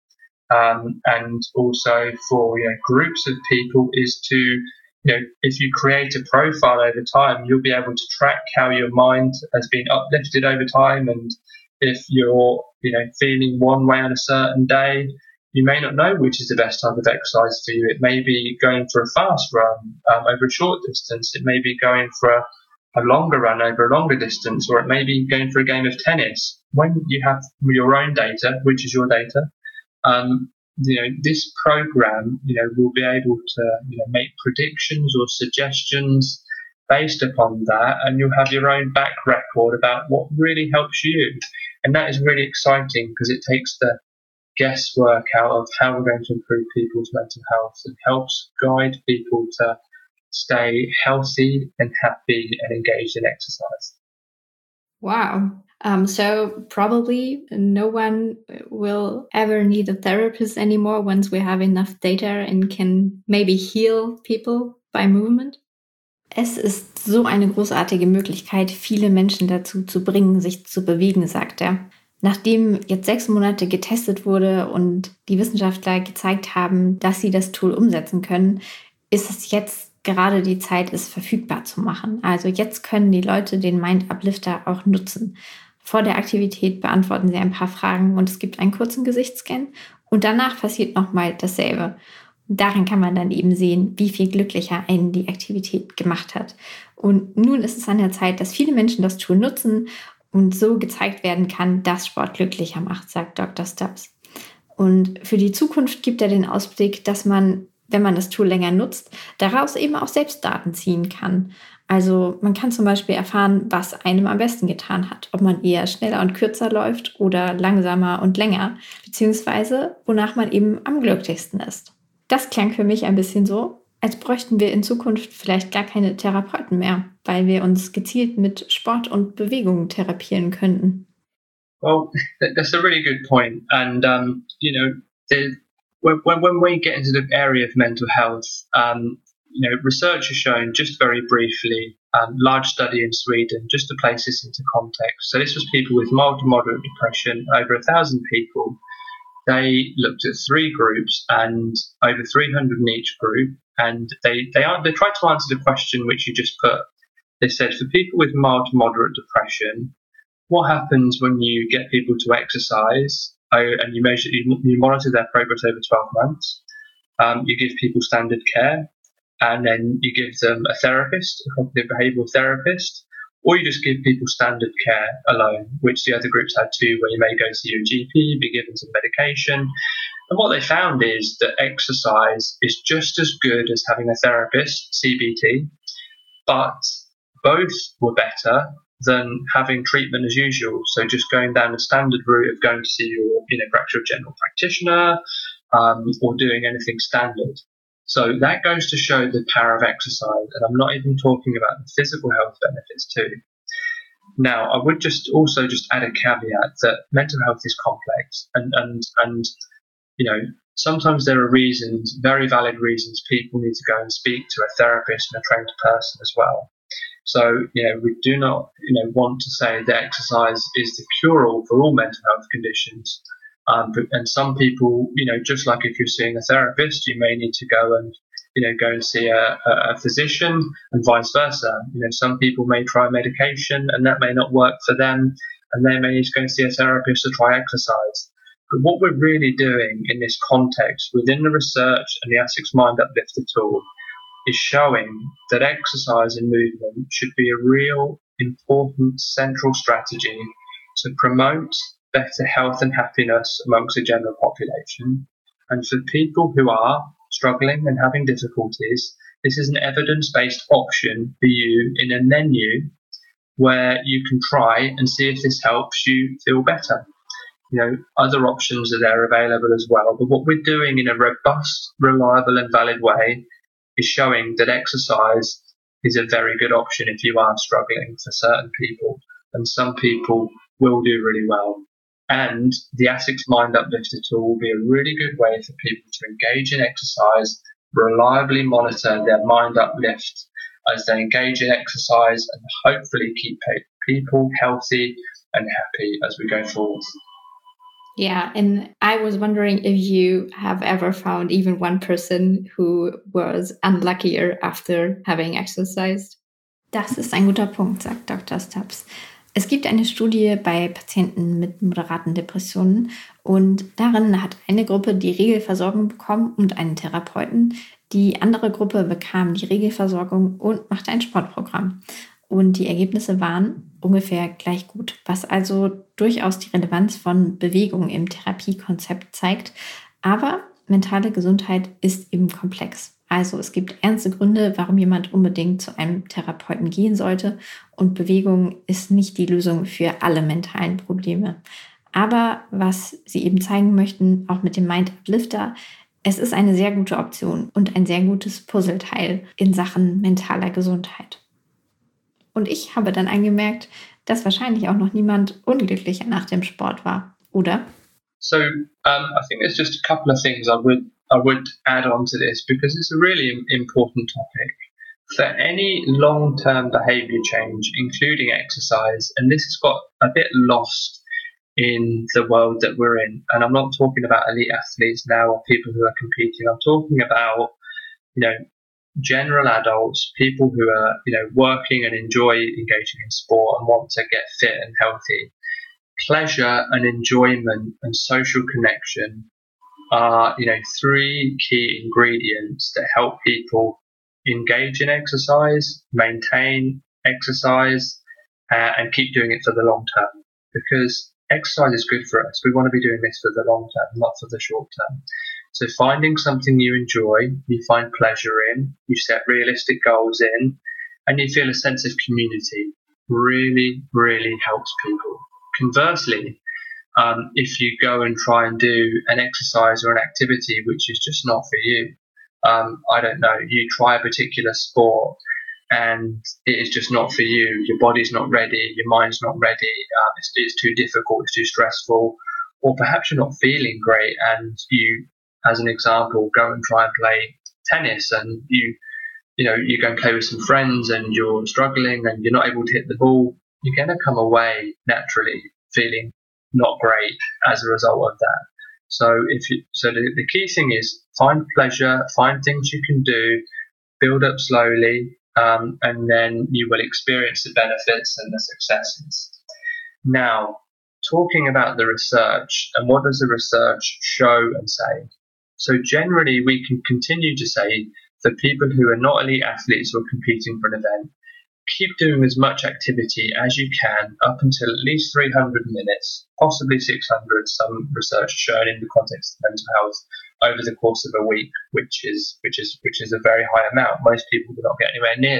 um, and also for you know, groups of people is to, you know, if you create a profile over time, you'll be able to track how your mind has been uplifted over time. And if you're, you know, feeling one way on a certain day, you may not know which is the best type of exercise for you. It may be going for a fast run um, over a short distance. It may be going for a, a longer run over a longer distance, or it may be going for a game of tennis. When you have your own data, which is your data, um, you know, this program, you know, will be able to, you know, make predictions or suggestions based upon that, and you'll have your own back record about what really helps you. And that is really exciting because it takes the guesswork out of how we're going to improve people's mental health and helps guide people to stay healthy and happy and engaged in exercise. Wow. Um, so probably no one will ever need a therapist anymore once we have enough data and can maybe heal people by movement. Es ist so eine großartige Möglichkeit, viele Menschen dazu zu bringen, sich zu bewegen, sagt er. Nachdem jetzt sechs Monate getestet wurde und die Wissenschaftler gezeigt haben, dass sie das Tool umsetzen können, ist es jetzt gerade die Zeit, es verfügbar zu machen. Also jetzt können die Leute den Mind Uplifter auch nutzen. Vor der Aktivität beantworten sie ein paar Fragen und es gibt einen kurzen Gesichtsscan und danach passiert nochmal dasselbe. Und darin kann man dann eben sehen, wie viel glücklicher einen die Aktivität gemacht hat. Und nun ist es an der Zeit, dass viele Menschen das Tool nutzen und so gezeigt werden kann, dass Sport glücklicher macht, sagt Doktor Stubbs. Und für die Zukunft gibt er den Ausblick, dass man, wenn man das Tool länger nutzt, daraus eben auch selbst Daten ziehen kann. Also man kann zum Beispiel erfahren, was einem am besten getan hat, ob man eher schneller und kürzer läuft oder langsamer und länger, beziehungsweise wonach man eben am glücklichsten ist. Das klang für mich ein bisschen so, als bräuchten wir in Zukunft vielleicht gar keine Therapeuten mehr, weil wir uns gezielt mit Sport und Bewegung therapieren könnten. Well, that's a really good point. And, um, you know, the, when, when we get into the area of mental health, um, you know, research has shown, just very briefly, um, large study in Sweden, just to place this into context. So this was people with mild to moderate depression, over a thousand people. They looked at three groups and over three hundred in each group. And they, they, are, they tried to answer the question which you just put. They said, for people with mild to moderate depression, what happens when you get people to exercise and you measure, you, you monitor their progress over twelve months? Um, you give people standard care, and then you give them a therapist, a cognitive behavioural therapist, or you just give people standard care alone, which the other groups had too, where you may go see your G P, be given some medication. And what they found is that exercise is just as good as having a therapist, C B T, but both were better than having treatment as usual. So just going down the standard route of going to see your, you know, perhaps your general practitioner, um, or doing anything standard. So that goes to show the power of exercise. And I'm not even talking about the physical health benefits too. Now, I would just also just add a caveat that mental health is complex, and, and, and, you know, sometimes there are reasons, very valid reasons, people need to go and speak to a therapist and a trained person as well. So, you know, we do not, you know, want to say that exercise is the cure-all for all mental health conditions. Um, but, and some people, you know, just like if you're seeing a therapist, you may need to go and, you know, go and see a, a physician, and vice versa. You know, some people may try medication and that may not work for them, and they may need to go and see a therapist to try exercise. But what we're really doing in this context within the research and the ASICS Mind Uplifter tool is showing that exercise and movement should be a real important central strategy to promote better health and happiness amongst the general population. And for people who are struggling and having difficulties, this is an evidence-based option for you in a menu where you can try and see if this helps you feel better. You know, other options are there available as well. But what we're doing in a robust, reliable and valid way is showing that exercise is a very good option if you are struggling for certain people. And some people will do really well. And the ASICS Mind Uplifter tool will be a really good way for people to engage in exercise, reliably monitor their mind uplift as they engage in exercise, and hopefully keep people healthy and happy as we go forward. Yeah, and I was wondering if you have ever found even one person who was unluckier after having exercised. Das ist ein guter Punkt, sagt Doktor Stubbs. Es gibt eine Studie bei Patienten mit moderaten Depressionen, und darin hat eine Gruppe die Regelversorgung bekommen und einen Therapeuten. Die andere Gruppe bekam die Regelversorgung und machte ein Sportprogramm. Und die Ergebnisse waren ungefähr gleich gut, was also durchaus die Relevanz von Bewegung im Therapiekonzept zeigt. Aber mentale Gesundheit ist eben komplex. Also es gibt ernste Gründe, warum jemand unbedingt zu einem Therapeuten gehen sollte, und Bewegung ist nicht die Lösung für alle mentalen Probleme. Aber was sie eben zeigen möchten, auch mit dem Mind Uplifter, es ist eine sehr gute Option und ein sehr gutes Puzzleteil in Sachen mentaler Gesundheit. Und ich habe dann angemerkt, dass wahrscheinlich auch noch niemand unglücklicher nach dem Sport war, oder? So um, I think there's just a couple of things I would I would add on to this, because it's a really important topic. For any long-term behaviour change, including exercise, and this has got a bit lost in the world that we're in, and I'm not talking about elite athletes now or people who are competing, I'm talking about, you know, general adults, people who are, you know, working and enjoy engaging in sport and want to get fit and healthy. Pleasure and enjoyment and social connection are, you know, three key ingredients that help people engage in exercise, maintain exercise, uh, and keep doing it for the long term. Because exercise is good for us. We want to be doing this for the long term, not for the short term. So finding something you enjoy, you find pleasure in, you set realistic goals in, and you feel a sense of community really, really helps people. Conversely, um, if you go and try and do an exercise or an activity which is just not for you, um, I don't know, you try a particular sport and it is just not for you, your body's not ready, your mind's not ready, uh, it's, it's too difficult, it's too stressful, or perhaps you're not feeling great and you, as an example, go and try and play tennis and you, you know, you go and play with some friends and you're struggling and you're not able to hit the ball, you're going to come away naturally feeling not great as a result of that. So if you, so the, the key thing is find pleasure, find things you can do, build up slowly, um, and then you will experience the benefits and the successes. Now, talking about the research and what does the research show and say? So generally we can continue to say for people who are not elite athletes or competing for an event, keep doing as much activity as you can up until at least three hundred minutes, possibly six hundred, some research shown in the context of mental health, over the course of a week, which is which is which is a very high amount. Most people do not get anywhere near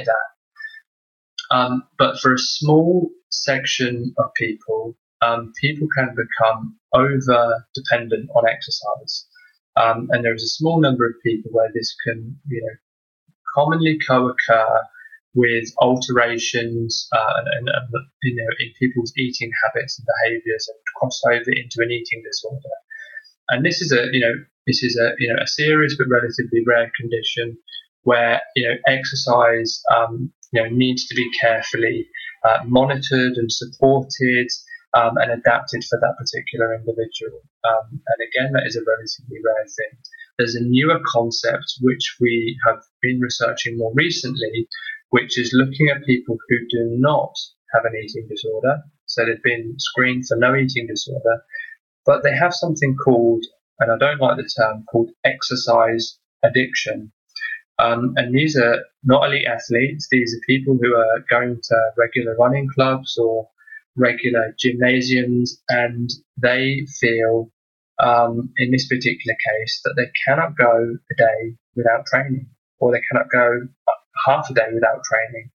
that. Um, but for a small section of people, um, people can become over dependent on exercise, um, and there is a small number of people where this can, you know, commonly co-occur with alterations uh, and, and, and you know in people's eating habits and behaviours, and cross over into an eating disorder. And this is a you know this is a you know a serious but relatively rare condition where you know exercise um, you know needs to be carefully uh, monitored and supported um, and adapted for that particular individual. Um, and again, that is a relatively rare thing. There's a newer concept which we have been researching more recently, which is looking at people who do not have an eating disorder. So they've been screened for no eating disorder, but they have something called, and I don't like the term, called exercise addiction. Um, and these are not elite athletes. These are people who are going to regular running clubs or regular gymnasiums, and they feel, um, in this particular case, that they cannot go a day without training, or they cannot go half a day without training.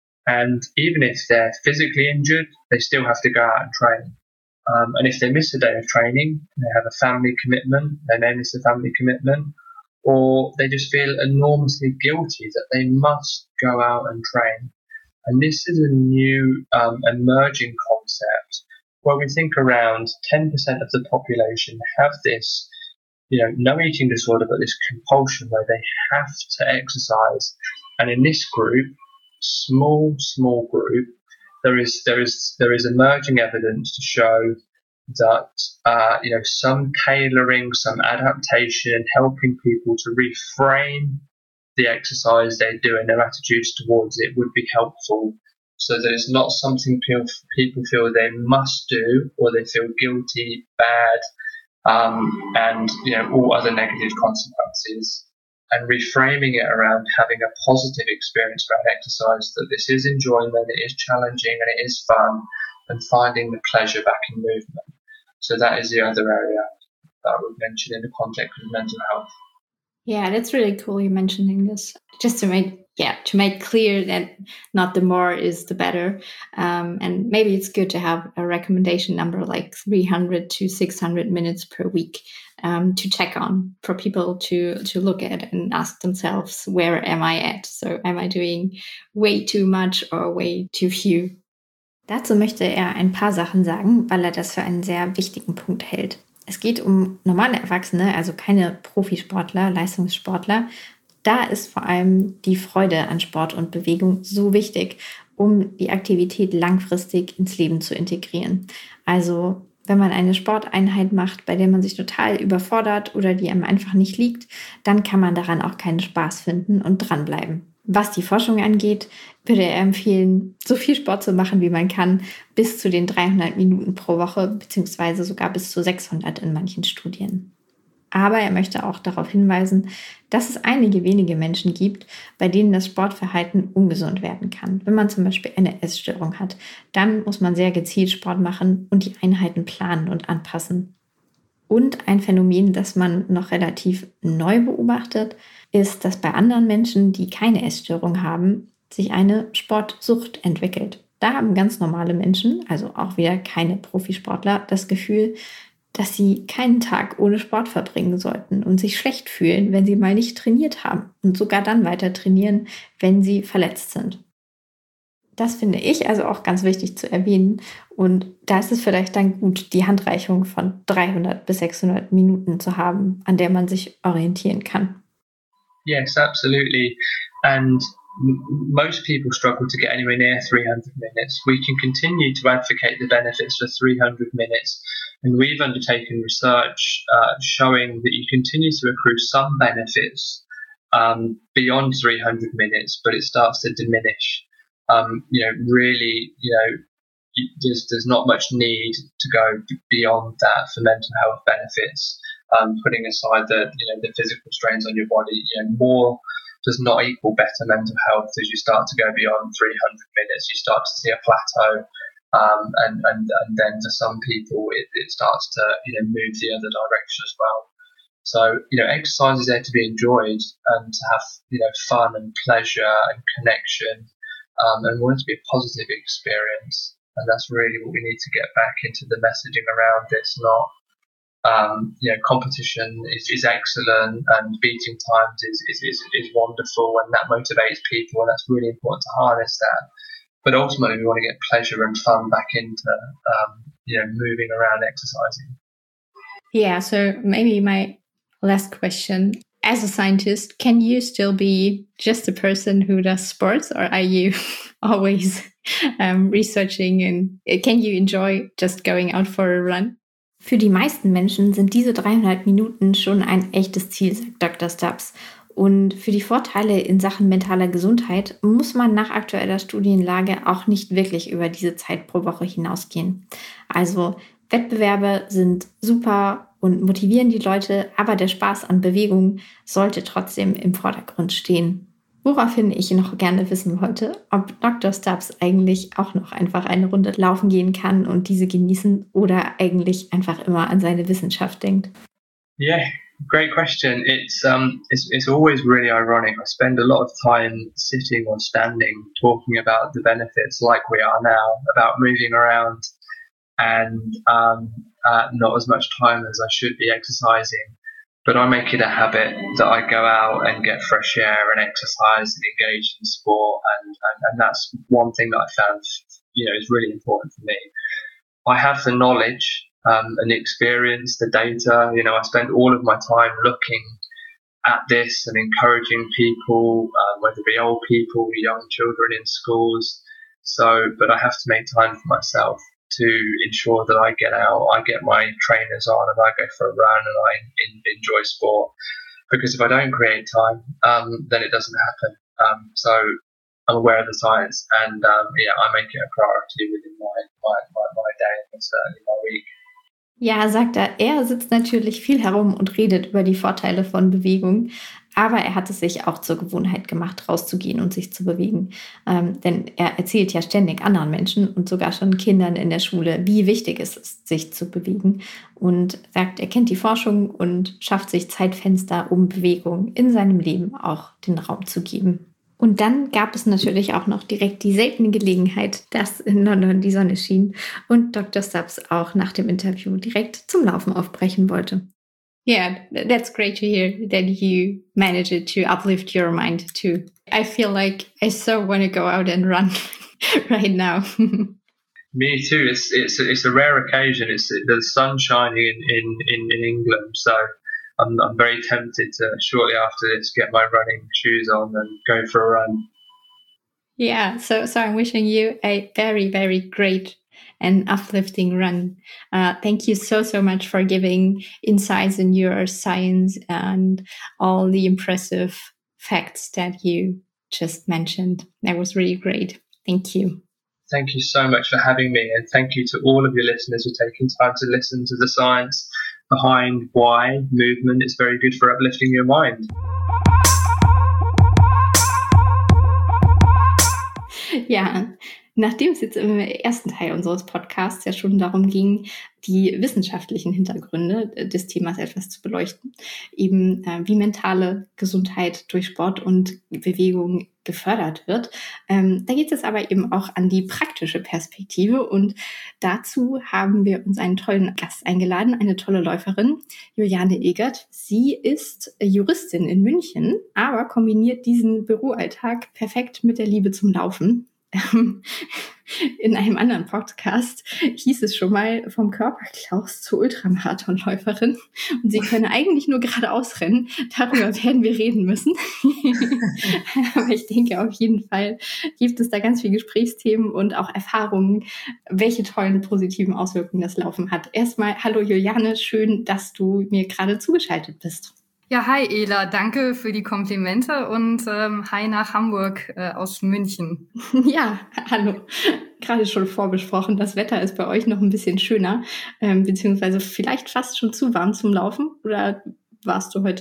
And even if they're physically injured, they still have to go out and train. Um, and if they miss a day of training, they have a family commitment, they may miss a family commitment, or they just feel enormously guilty that they must go out and train. And this is a new um, emerging concept where we think around ten percent of the population have this, you know, no eating disorder, but this compulsion where they have to exercise. And in this group, small, small group, there is there is there is emerging evidence to show that uh, you know some tailoring, some adaptation, helping people to reframe the exercise they do and their attitudes towards it would be helpful, so that it's not something people people feel they must do, or they feel guilty, bad, um, and you know all other negative consequences. And reframing it around having a positive experience around exercise, that this is enjoyment, it is challenging, and it is fun, and finding the pleasure back in movement. So that is the other area that I would mention in the context of mental health. Yeah, that's really cool you mentioning this. Just to make yeah to make clear that not the more is the better, um, and maybe it's good to have a recommendation number like three hundred to six hundred minutes per week um, to check on, for people to to look at and ask themselves, where am I at? So am I doing way too much or way too few? Dazu möchte er ein paar Sachen sagen, weil er das für einen sehr wichtigen Punkt hält. Es geht um normale Erwachsene, also keine Profisportler, Leistungssportler. Da ist vor allem die Freude an Sport und Bewegung so wichtig, um die Aktivität langfristig ins Leben zu integrieren. Also wenn man eine Sporteinheit macht, bei der man sich total überfordert oder die einem einfach nicht liegt, dann kann man daran auch keinen Spaß finden und dranbleiben. Was die Forschung angeht, würde er empfehlen, so viel Sport zu machen, wie man kann, bis zu den dreihundert Minuten pro Woche, beziehungsweise sogar bis zu sechshundert in manchen Studien. Aber er möchte auch darauf hinweisen, dass es einige wenige Menschen gibt, bei denen das Sportverhalten ungesund werden kann. Wenn man zum Beispiel eine Essstörung hat, dann muss man sehr gezielt Sport machen und die Einheiten planen und anpassen. Und ein Phänomen, das man noch relativ neu beobachtet, ist, dass bei anderen Menschen, die keine Essstörung haben, sich eine Sportsucht entwickelt. Da haben ganz normale Menschen, also auch wieder keine Profisportler, das Gefühl, dass sie keinen Tag ohne Sport verbringen sollten und sich schlecht fühlen, wenn sie mal nicht trainiert haben, und sogar dann weiter trainieren, wenn sie verletzt sind. Das finde ich also auch ganz wichtig zu erwähnen. Und da ist es vielleicht dann gut, die Handreichung von dreihundert bis sechshundert Minuten zu haben, an der man sich orientieren kann. Yes, absolutely. And most people struggle to get anywhere near three hundred minutes. We can continue to advocate the benefits for three hundred minutes. And we've undertaken research uh, showing that you continue to accrue some benefits um, beyond three hundred minutes, but it starts to diminish. Um, you know, really, you know, there's, there's not much need to go beyond that for mental health benefits. Um, putting aside the, you know, the physical strains on your body, you know, more does not equal better mental health. As you start to go beyond three hundred minutes, you start to see a plateau. Um, and, and, and then for some people, it, it starts to, you know, move the other direction as well. So, you know, exercise is there to be enjoyed and to have, you know, fun and pleasure and connection. Um, and want it to be a positive experience. And that's really what we need to get back into the messaging around this, not, um, you know, competition is, is excellent and beating times is, is, is, is wonderful and that motivates people and that's really important to harness that. But ultimately we want to get pleasure and fun back into, um, you know, moving around exercising. Yeah, so maybe my last question. As a scientist, can you still be just a person who does sports or are you always um, researching and can you enjoy just going out for a run? Für die meisten Menschen sind diese dreihundert Minuten schon ein echtes Ziel, sagt Doktor Stubbs. Und für die Vorteile in Sachen mentaler Gesundheit muss man nach aktueller Studienlage auch nicht wirklich über diese Zeit pro Woche hinausgehen. Also Wettbewerbe sind super und motivieren die Leute, aber der Spaß an Bewegung sollte trotzdem im Vordergrund stehen. Woraufhin ich noch gerne wissen wollte, ob Doktor Stubbs eigentlich auch noch einfach eine Runde laufen gehen kann und diese genießen oder eigentlich einfach immer an seine Wissenschaft denkt. Yeah, great question. It's um, it's it's always really ironic. I spend a lot of time sitting or standing talking about the benefits, like we are now, about moving around, and um, uh, not as much time as I should be exercising. But I make it a habit that I go out and get fresh air and exercise and engage in sport, and, and, and that's one thing that I found, you know, is really important for me. I have the knowledge um, and the experience, the data. You know, I spend all of my time looking at this and encouraging people, um, whether it be old people, young children in schools. So, but I have to make time for myself to ensure that I get out, I get my trainers on and I go for a run and I in, enjoy sport. Because if I don't create time, um, then it doesn't happen. Um, so I'm aware of the science and um, yeah, I make it a priority within my, my, my, my day and certainly my week. Ja, sagt er, er sitzt natürlich viel herum und redet über die Vorteile von Bewegung, aber er hat es sich auch zur Gewohnheit gemacht, rauszugehen und sich zu bewegen. Ähm, denn er erzählt ja ständig anderen Menschen und sogar schon Kindern in der Schule, wie wichtig es ist, sich zu bewegen. Und sagt, er kennt die Forschung und schafft sich Zeitfenster, um Bewegung in seinem Leben auch den Raum zu geben. Und dann gab es natürlich auch noch direkt die seltene Gelegenheit, dass in London die Sonne schien und Doktor Stubbs auch nach dem Interview direkt zum Laufen aufbrechen wollte. Yeah, that's great to hear that you managed to uplift your mind too. I feel like I so want to go out and run right now. Me too. It's it's it's a rare occasion. It's the sun shining in, in, in, in England, so I'm I'm very tempted to shortly after this get my running shoes on and go for a run. Yeah, so so I'm wishing you a very very great and uplifting run. Uh, thank you so, so much for giving insights in your science and all the impressive facts that you just mentioned. That was really great. Thank you. Thank you so much for having me, and thank you to all of your listeners for taking time to listen to the science behind why movement is very good for uplifting your mind. Ja, nachdem es jetzt im ersten Teil unseres Podcasts ja schon darum ging, die wissenschaftlichen Hintergründe des Themas etwas zu beleuchten, eben äh, wie mentale Gesundheit durch Sport und Bewegung gefördert wird, ähm, da geht es aber eben auch an die praktische Perspektive und dazu haben wir uns einen tollen Gast eingeladen, eine tolle Läuferin, Juliane Egert. Sie ist Juristin in München, aber kombiniert diesen Büroalltag perfekt mit der Liebe zum Laufen. In einem anderen Podcast hieß es schon mal vom Körperklaus zur Ultramarathonläuferin und sie könne eigentlich nur geradeaus rennen. Darüber werden wir reden müssen. Aber ich denke, auf jeden Fall gibt es da ganz viele Gesprächsthemen und auch Erfahrungen, welche tollen positiven Auswirkungen das Laufen hat. Erstmal, hallo Juliane, schön, dass du mir gerade zugeschaltet bist. Ja, hi Ela, danke für die Komplimente und ähm, hi nach Hamburg äh, aus München. Ja, hallo. Gerade schon vorbesprochen, das Wetter ist bei euch noch ein bisschen schöner, ähm, beziehungsweise vielleicht fast schon zu warm zum Laufen oder warst du heute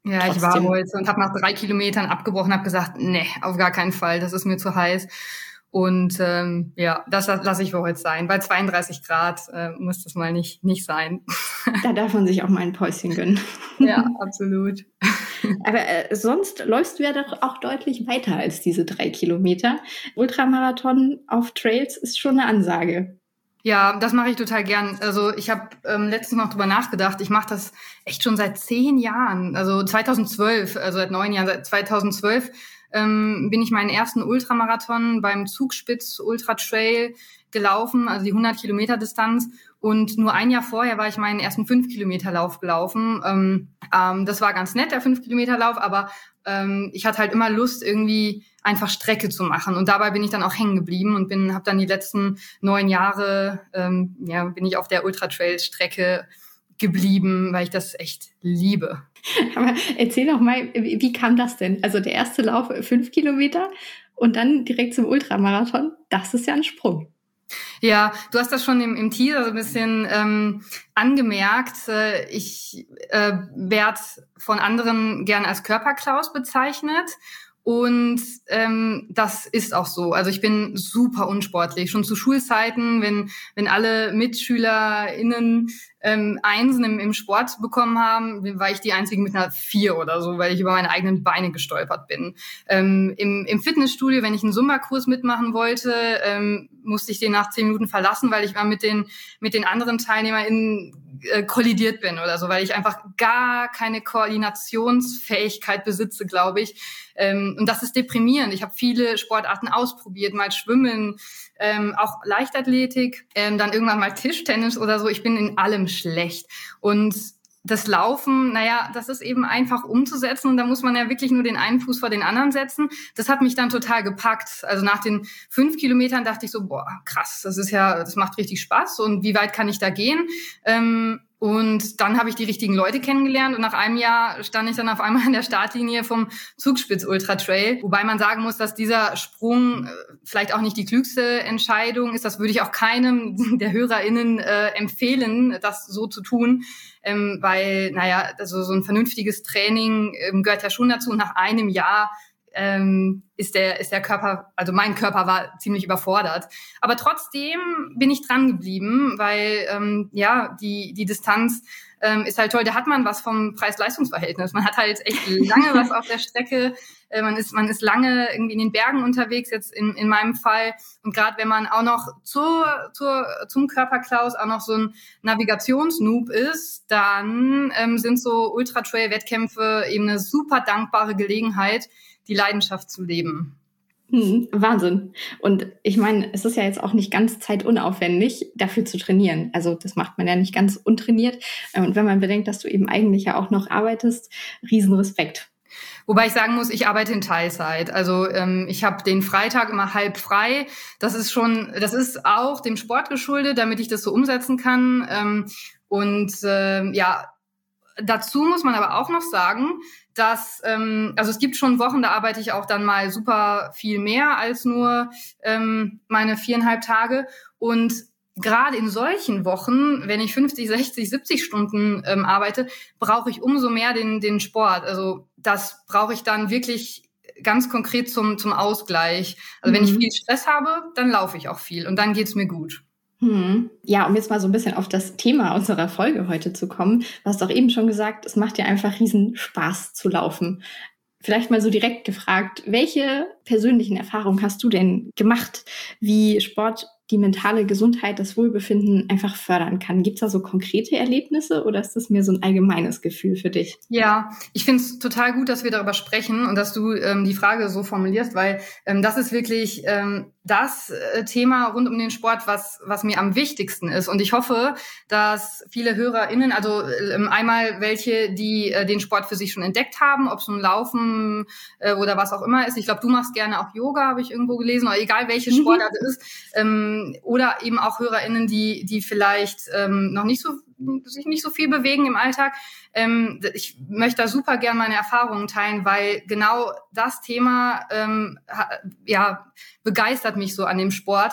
Ja, trotzdem. Ich war heute und habe nach drei Kilometern abgebrochen, habe gesagt, nee, auf gar keinen Fall, das ist mir zu heiß. Und ähm, ja, das lasse ich für heute sein. Bei zweiunddreißig Grad äh, muss das mal nicht nicht sein. Da darf man sich auch mal ein Päuschen gönnen. Ja, absolut. Aber äh, sonst läufst du ja doch auch deutlich weiter als diese drei Kilometer. Ultramarathon auf Trails ist schon eine Ansage. Ja, das mache ich total gern. Also ich habe ähm, letztens noch drüber nachgedacht. Ich mache das echt schon seit zehn Jahren. Also zweitausendzwölf, also seit neun Jahren, seit zweitausendzwölf ähm, bin ich meinen ersten Ultramarathon beim Zugspitz Ultra Trail gelaufen, also die hundert Kilometer Distanz. Und nur ein Jahr vorher war ich meinen ersten fünf Kilometer Lauf gelaufen. Ähm, ähm, das war ganz nett, der fünf Kilometer Lauf, aber ähm, ich hatte halt immer Lust, irgendwie einfach Strecke zu machen. Und dabei bin ich dann auch hängen geblieben und bin, habe dann die letzten neun Jahre, ähm, ja, bin ich auf der Ultra Trail Strecke geblieben, weil ich das echt liebe. Aber erzähl doch mal, wie, wie kam das denn? Also der erste Lauf fünf Kilometer und dann direkt zum Ultramarathon, das ist ja ein Sprung. Ja, du hast das schon im, im Teaser so ein bisschen ähm, angemerkt. Äh, ich äh, werde von anderen gern als Körperklaus bezeichnet. Und ähm, das ist auch so. Also ich bin super unsportlich. Schon zu Schulzeiten, wenn wenn alle MitschülerInnen ähm, Einsen im, im Sport bekommen haben, war ich die Einzige mit einer Vier oder so, weil ich über meine eigenen Beine gestolpert bin. Ähm, im, Im Fitnessstudio, wenn ich einen Zumba-Kurs mitmachen wollte, ähm, musste ich den nach zehn Minuten verlassen, weil ich mal mit den mit den anderen TeilnehmerInnen äh, kollidiert bin oder so, weil ich einfach gar keine Koordinationsfähigkeit besitze, glaube ich. Ähm, und das ist deprimierend. Ich habe viele Sportarten ausprobiert, mal Schwimmen, ähm, auch Leichtathletik, ähm, dann irgendwann mal Tischtennis oder so. Ich bin in allem schlecht. Und das Laufen, naja, das ist eben einfach umzusetzen und da muss man ja wirklich nur den einen Fuß vor den anderen setzen. Das hat mich dann total gepackt. Also nach den fünf Kilometern dachte ich so, boah, krass, das ist ja, das macht richtig Spaß und wie weit kann ich da gehen? Ähm, Und dann habe ich die richtigen Leute kennengelernt und nach einem Jahr stand ich dann auf einmal an der Startlinie vom Zugspitz Ultra Trail. Wobei man sagen muss, dass dieser Sprung vielleicht auch nicht die klügste Entscheidung ist. Das würde ich auch keinem der HörerInnen äh, empfehlen, das so zu tun. Ähm, weil, naja, also so ein vernünftiges Training ähm, gehört ja schon dazu. Und nach einem Jahr ähm, ist der, ist der Körper, also mein Körper war ziemlich überfordert. Aber trotzdem bin ich dran geblieben, weil, ähm, ja, die, die Distanz ähm, ist halt toll. Da hat man was vom Preis-Leistungs-Verhältnis. Man hat halt echt lange was auf der Strecke. Äh, man ist, man ist lange irgendwie in den Bergen unterwegs, jetzt in, in meinem Fall. Und gerade wenn man auch noch zur, zur, zum Körperklaus auch noch so ein Navigationsnoob ist, dann ähm, sind so Ultra-Trail-Wettkämpfe eben eine super dankbare Gelegenheit, die Leidenschaft zu leben. Hm, Wahnsinn. Und ich meine, es ist ja jetzt auch nicht ganz zeitunaufwendig, dafür zu trainieren. Also das macht man ja nicht ganz untrainiert. Und wenn man bedenkt, dass du eben eigentlich ja auch noch arbeitest, Riesenrespekt. Wobei ich sagen muss, ich arbeite in Teilzeit. Also ähm, ich habe den Freitag immer halb frei. Das ist schon, das ist auch dem Sport geschuldet, damit ich das so umsetzen kann. Ähm, und ähm, ja, dazu muss man aber auch noch sagen, dass, ähm, also es gibt schon Wochen, da arbeite ich auch dann mal super viel mehr als nur ähm, meine viereinhalb Tage. Und gerade in solchen Wochen, wenn ich fünfzig, sechzig, siebzig Stunden ähm, arbeite, brauche ich umso mehr den, den Sport. Also das brauche ich dann wirklich ganz konkret zum, zum Ausgleich. Also mhm. wenn ich viel Stress habe, dann laufe ich auch viel und dann geht's mir gut. Hm. Ja, um jetzt mal so ein bisschen auf das Thema unserer Folge heute zu kommen. Du hast doch eben schon gesagt, es macht dir einfach riesen Spaß zu laufen. Vielleicht mal so direkt gefragt, welche persönlichen Erfahrungen hast du denn gemacht, wie Sport die mentale Gesundheit, das Wohlbefinden einfach fördern kann? Gibt es da so konkrete Erlebnisse oder ist das mehr so ein allgemeines Gefühl für dich? Ja, ich finde es total gut, dass wir darüber sprechen und dass du ähm, die Frage so formulierst, weil ähm, das ist wirklich ähm, das äh, Thema rund um den Sport, was was mir am wichtigsten ist. Und ich hoffe, dass viele HörerInnen, also ähm, einmal welche, die äh, den Sport für sich schon entdeckt haben, ob es nun Laufen äh, oder was auch immer ist. Ich glaube, du machst gerne auch Yoga, habe ich irgendwo gelesen, oder egal welche Sportart es ist. Ähm, oder eben auch HörerInnen, die die vielleicht ähm, noch nicht so sich nicht so viel bewegen im Alltag. Ähm, ich möchte da super gerne meine Erfahrungen teilen, weil genau das Thema ähm, ha, ja begeistert mich so an dem Sport,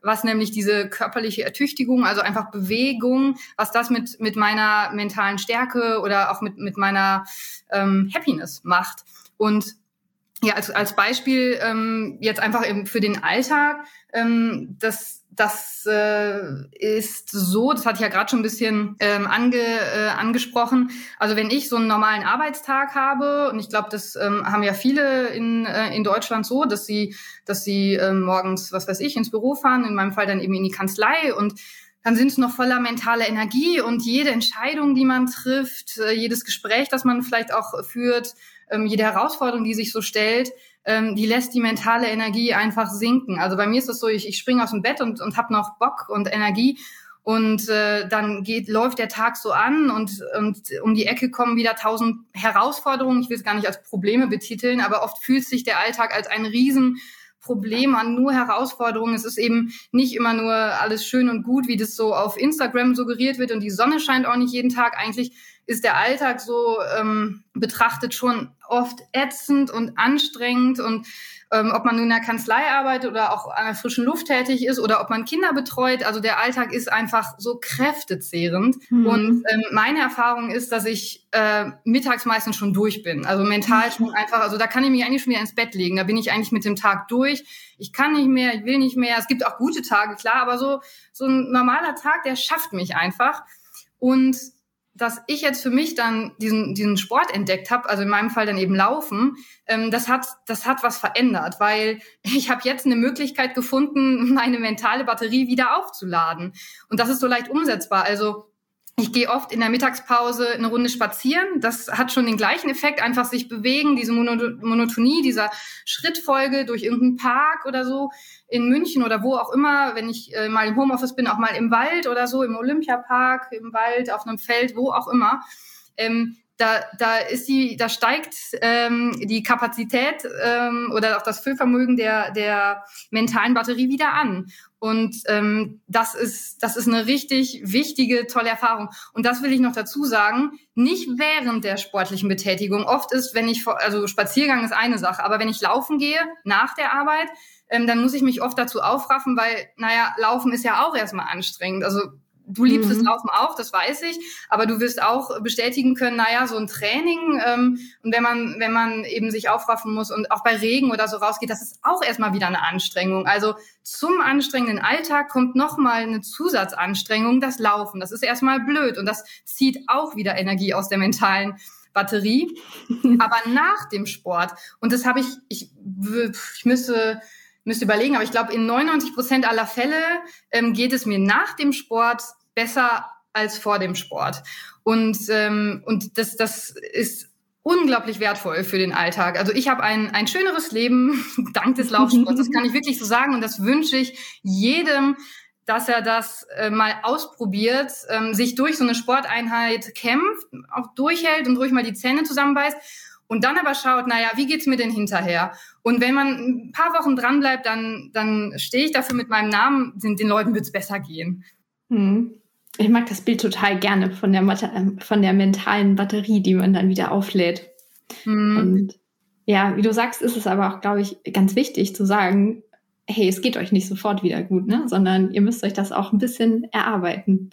was nämlich diese körperliche Ertüchtigung, also einfach Bewegung, was das mit mit meiner mentalen Stärke oder auch mit mit meiner ähm, Happiness macht. Und ja, als als Beispiel ähm, jetzt einfach eben für den Alltag, ähm, das das äh, ist so, das hatte ich ja gerade schon ein bisschen ähm, ange, äh, angesprochen. Also wenn ich so einen normalen Arbeitstag habe, und ich glaube, das ähm, haben ja viele in äh, in Deutschland so, dass sie dass sie ähm, morgens, was weiß ich, ins Büro fahren, in meinem Fall dann eben in die Kanzlei, und dann sind es noch voller mentaler Energie, und jede Entscheidung, die man trifft, äh, jedes Gespräch, das man vielleicht auch führt, ähm, jede Herausforderung, die sich so stellt, ähm, die lässt die mentale Energie einfach sinken. Also bei mir ist es so, ich, ich springe aus dem Bett und, und habe noch Bock und Energie, und äh, dann geht läuft der Tag so an, und, und um die Ecke kommen wieder tausend Herausforderungen. Ich will es gar nicht als Probleme betiteln, aber oft fühlt sich der Alltag als ein riesen Problem an, nur Herausforderungen. Es ist eben nicht immer nur alles schön und gut, wie das so auf Instagram suggeriert wird, und die Sonne scheint auch nicht jeden Tag. Eigentlich ist der Alltag so ähm, betrachtet schon oft ätzend und anstrengend, und ähm, ob man nun in der Kanzlei arbeitet oder auch an der frischen Luft tätig ist oder ob man Kinder betreut, also der Alltag ist einfach so kräftezehrend. Mhm. Und ähm, meine Erfahrung ist, dass ich äh, mittags meistens schon durch bin, also mental schon einfach, also da kann ich mich eigentlich schon wieder ins Bett legen, da bin ich eigentlich mit dem Tag durch. Ich kann nicht mehr, ich will nicht mehr. Es gibt auch gute Tage, klar, aber so so ein normaler Tag, der schafft mich einfach. Und dass ich jetzt für mich dann diesen diesen Sport entdeckt habe, also in meinem Fall dann eben Laufen, ähm, das hat das hat was verändert, weil ich habe jetzt eine Möglichkeit gefunden, meine mentale Batterie wieder aufzuladen. Und das ist so leicht umsetzbar. Also ich gehe oft in der Mittagspause eine Runde spazieren. Das hat schon den gleichen Effekt, einfach sich bewegen, diese Monotonie, dieser Schrittfolge durch irgendeinen Park oder so in München oder wo auch immer, wenn ich äh, mal im Homeoffice bin, auch mal im Wald oder so, im Olympiapark, im Wald, auf einem Feld, wo auch immer. Ähm, da, da ist die, da steigt ähm, die Kapazität ähm, oder auch das Füllvermögen der, der mentalen Batterie wieder an. Und ähm, das ist, das ist eine richtig wichtige, tolle Erfahrung. Und das will ich noch dazu sagen, nicht während der sportlichen Betätigung. Oft ist, wenn ich, also Spaziergang ist eine Sache, aber wenn ich laufen gehe nach der Arbeit, ähm, dann muss ich mich oft dazu aufraffen, weil, naja, Laufen ist ja auch erstmal anstrengend. Also du liebst mhm. das Laufen auch, das weiß ich, aber du wirst auch bestätigen können, naja, so ein Training, ähm, und wenn man wenn man eben sich aufraffen muss und auch bei Regen oder so rausgeht, das ist auch erstmal wieder eine Anstrengung. Also zum anstrengenden Alltag kommt nochmal eine Zusatzanstrengung, das Laufen. Das ist erstmal blöd, und das zieht auch wieder Energie aus der mentalen Batterie. Aber nach dem Sport, und das habe ich, ich, ich müsste... müsste überlegen, aber ich glaube, in neunundneunzig Prozent aller Fälle ähm, geht es mir nach dem Sport besser als vor dem Sport. Und ähm, und das das ist unglaublich wertvoll für den Alltag. Also ich habe ein ein schöneres Leben dank des Laufsports. Das kann ich wirklich so sagen, und das wünsche ich jedem, dass er das äh, mal ausprobiert, ähm, sich durch so eine Sporteinheit kämpft, auch durchhält und ruhig mal die Zähne zusammenbeißt. Und dann aber schaut, naja, wie geht's mir denn hinterher? Und wenn man ein paar Wochen dranbleibt, dann, dann stehe ich dafür mit meinem Namen, den, den Leuten wird's besser gehen. Hm. Ich mag das Bild total gerne von der, von der mentalen Batterie, die man dann wieder auflädt. Hm. Und ja, wie du sagst, ist es aber auch, glaube ich, ganz wichtig zu sagen, hey, es geht euch nicht sofort wieder gut, ne? Sondern ihr müsst euch das auch ein bisschen erarbeiten.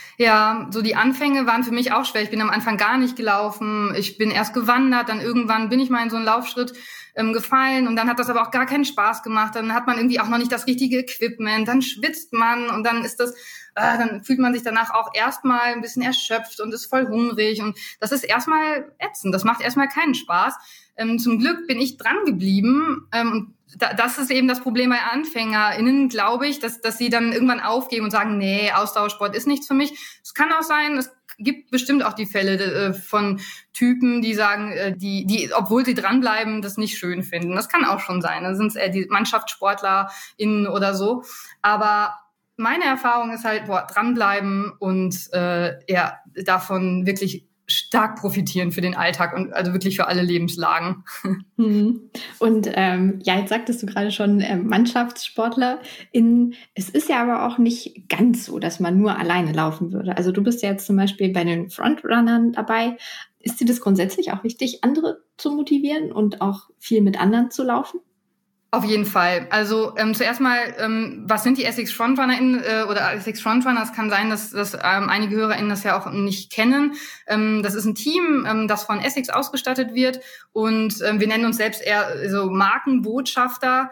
Ja, so die Anfänge waren für mich auch schwer. Ich bin am Anfang gar nicht gelaufen. Ich bin erst gewandert, dann irgendwann bin ich mal in so einen Laufschritt ähm, gefallen, und dann hat das aber auch gar keinen Spaß gemacht. Dann hat man irgendwie auch noch nicht das richtige Equipment, dann schwitzt man, und dann ist das, äh, dann fühlt man sich danach auch erstmal ein bisschen erschöpft und ist voll hungrig, und das ist erstmal ätzend. Das macht erstmal keinen Spaß. Ähm, zum Glück bin ich dran geblieben, ähm, und da, das ist eben das Problem bei AnfängerInnen, glaube ich, dass, dass sie dann irgendwann aufgeben und sagen, nee, Ausdauersport ist nichts für mich. Es kann auch sein, es gibt bestimmt auch die Fälle äh, von Typen, die sagen, äh, die, die, obwohl sie dranbleiben, das nicht schön finden. Das kann auch schon sein. Dann sind es eher die MannschaftssportlerInnen oder so. Aber meine Erfahrung ist halt, boah, dranbleiben und äh, ja, davon wirklich stark profitieren für den Alltag und also wirklich für alle Lebenslagen. Und ähm, ja, jetzt sagtest du gerade schon äh, Mannschaftssportler. In, es ist ja aber auch nicht ganz so, dass man nur alleine laufen würde. Also du bist ja jetzt zum Beispiel bei den Frontrunnern dabei. Ist dir das grundsätzlich auch wichtig, andere zu motivieren und auch viel mit anderen zu laufen? Auf jeden Fall. Also ähm, zuerst mal, ähm, was sind die Essex FrontrunnerInnen äh, oder Essex Frontrunner? Es kann sein, dass, dass ähm, einige HörerInnen das ja auch nicht kennen. Ähm, das ist ein Team, ähm, das von Essex ausgestattet wird und ähm, wir nennen uns selbst eher so Markenbotschafter.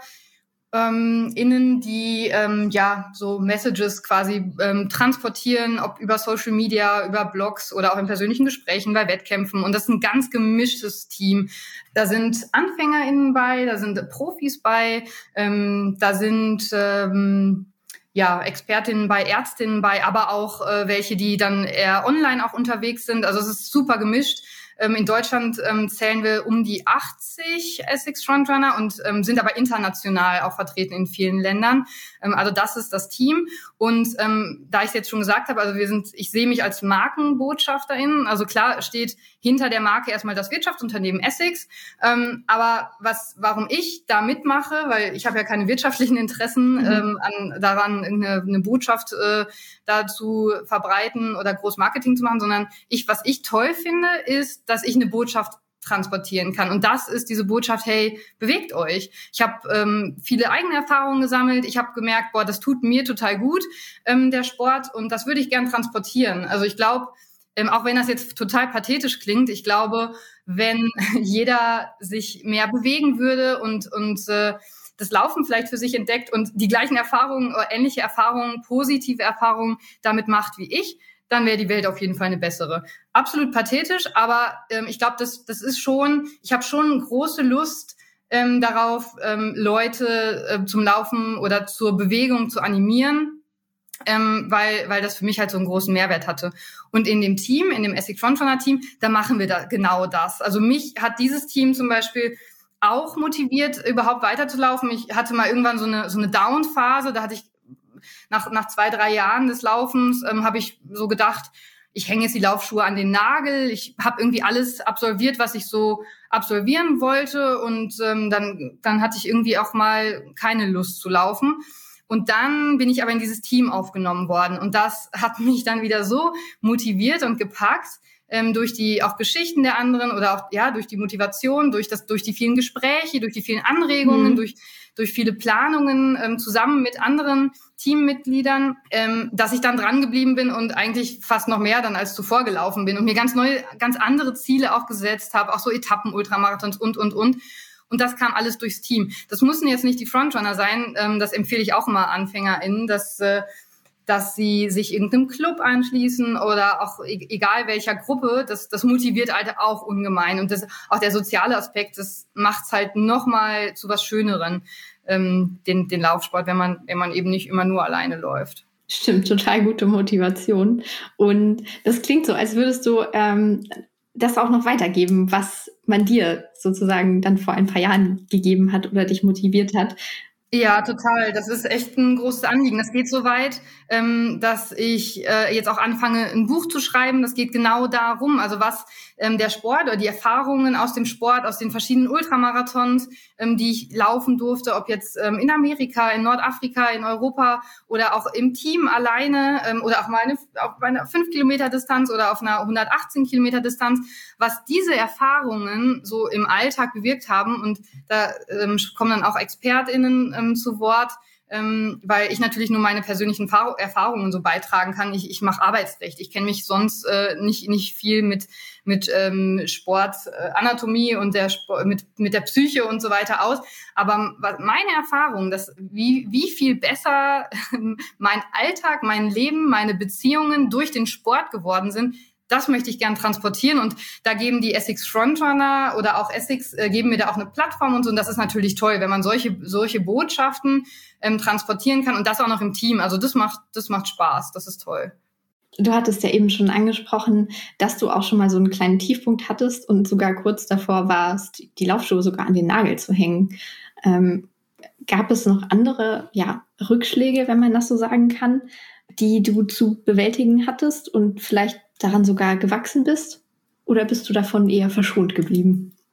Ähm, innen, die ähm, ja so Messages quasi ähm, transportieren, ob über Social Media, über Blogs oder auch in persönlichen Gesprächen, bei Wettkämpfen. Und das ist ein ganz gemischtes Team. Da sind AnfängerInnen bei, da sind Profis bei, ähm, da sind ähm, ja Expertinnen bei, Ärztinnen bei, aber auch äh, welche, die dann eher online auch unterwegs sind. Also es ist super gemischt. In Deutschland ähm, zählen wir um die achtzig Essex Frontrunner und ähm, sind aber international auch vertreten in vielen Ländern. Ähm, also das ist das Team. Und ähm, da ich es jetzt schon gesagt habe, also wir sind, ich sehe mich als Markenbotschafterin. Also klar steht hinter der Marke erstmal das Wirtschaftsunternehmen Essex. Ähm, aber was, warum ich da mitmache, weil ich habe ja keine wirtschaftlichen Interessen mhm. ähm, an, daran, eine, eine Botschaft äh, da zu verbreiten oder groß Marketing zu machen, sondern ich, was ich toll finde, ist, dass ich eine Botschaft transportieren kann. Und das ist diese Botschaft, hey, bewegt euch. Ich habe ähm, viele eigene Erfahrungen gesammelt. Ich habe gemerkt, boah, das tut mir total gut, ähm, der Sport. Und das würde ich gern transportieren. Also ich glaube, ähm, auch wenn das jetzt total pathetisch klingt, ich glaube, wenn jeder sich mehr bewegen würde und, und äh, das Laufen vielleicht für sich entdeckt und die gleichen Erfahrungen oder ähnliche Erfahrungen, positive Erfahrungen damit macht wie ich, dann wäre die Welt auf jeden Fall eine bessere. Absolut pathetisch, aber ähm, ich glaube, das das ist schon, ich habe schon große Lust ähm, darauf, ähm, Leute äh, zum Laufen oder zur Bewegung zu animieren, ähm, weil weil das für mich halt so einen großen Mehrwert hatte. Und in dem Team, in dem Essex Frontrunner Team, da machen wir da genau das. Also mich hat dieses Team zum Beispiel auch motiviert, überhaupt weiterzulaufen. Ich hatte mal irgendwann so eine so eine Down-Phase, da hatte ich Nach, nach zwei, drei Jahren des Laufens ähm, habe ich so gedacht, ich hänge jetzt die Laufschuhe an den Nagel. Ich habe irgendwie alles absolviert, was ich so absolvieren wollte. Und ähm, dann, dann hatte ich irgendwie auch mal keine Lust zu laufen. Und dann bin ich aber in dieses Team aufgenommen worden. Und das hat mich dann wieder so motiviert und gepackt, ähm, durch die auch Geschichten der anderen oder auch ja durch die Motivation, durch das, durch die vielen Gespräche, durch die vielen Anregungen, mhm. durch durch viele Planungen ähm, zusammen mit anderen Teammitgliedern, ähm, dass ich dann dran geblieben bin und eigentlich fast noch mehr dann als zuvor gelaufen bin und mir ganz neue, ganz andere Ziele auch gesetzt habe, auch so Etappen, Ultramarathons und, und, und. Und das kam alles durchs Team. Das müssen jetzt nicht die Frontrunner sein, ähm, das empfehle ich auch immer AnfängerInnen, dass äh, dass sie sich irgendeinem Club anschließen oder auch e- egal welcher Gruppe, das, das motiviert halt auch ungemein. Und das, auch der soziale Aspekt, das macht's halt nochmal zu was Schöneren, ähm, den, den Laufsport, wenn man, wenn man eben nicht immer nur alleine läuft. Stimmt, total gute Motivation. Und das klingt so, als würdest du ähm, das auch noch weitergeben, was man dir sozusagen dann vor ein paar Jahren gegeben hat oder dich motiviert hat. Ja, total. Das ist echt ein großes Anliegen. Das geht so weit, ähm, dass ich äh, jetzt auch anfange, ein Buch zu schreiben. Das geht genau darum, also was ähm, der Sport oder die Erfahrungen aus dem Sport, aus den verschiedenen Ultramarathons, ähm, die ich laufen durfte, ob jetzt ähm, in Amerika, in Nordafrika, in Europa oder auch im Team alleine ähm, oder auch mal eine, auf einer fünf Kilometer Distanz oder auf einer hundertachtzehn Kilometer Distanz, was diese Erfahrungen so im Alltag bewirkt haben. Und da ähm, kommen dann auch ExpertInnen ähm, zu Wort, ähm, weil ich natürlich nur meine persönlichen Fahr- Erfahrungen so beitragen kann. Ich, ich mache Arbeitsrecht. Ich kenne mich sonst äh, nicht nicht viel mit mit ähm, Sport, äh, Anatomie und der Sport, mit mit der Psyche und so weiter aus. Aber meine Erfahrung, dass wie wie viel besser mein Alltag, mein Leben, meine Beziehungen durch den Sport geworden sind, das möchte ich gern transportieren. Und da geben die Essex Frontrunner oder auch Essex, äh, geben mir da auch eine Plattform und so. Und das ist natürlich toll, wenn man solche solche Botschaften ähm, transportieren kann und das auch noch im Team. Also das macht das macht Spaß. Das ist toll. Du hattest ja eben schon angesprochen, dass du auch schon mal so einen kleinen Tiefpunkt hattest und sogar kurz davor warst, die Laufschuhe sogar an den Nagel zu hängen. Ähm, gab es noch andere, ja, Rückschläge, wenn man das so sagen kann, die du zu bewältigen hattest und vielleicht daran sogar gewachsen bist? Oder bist du davon eher verschont geblieben?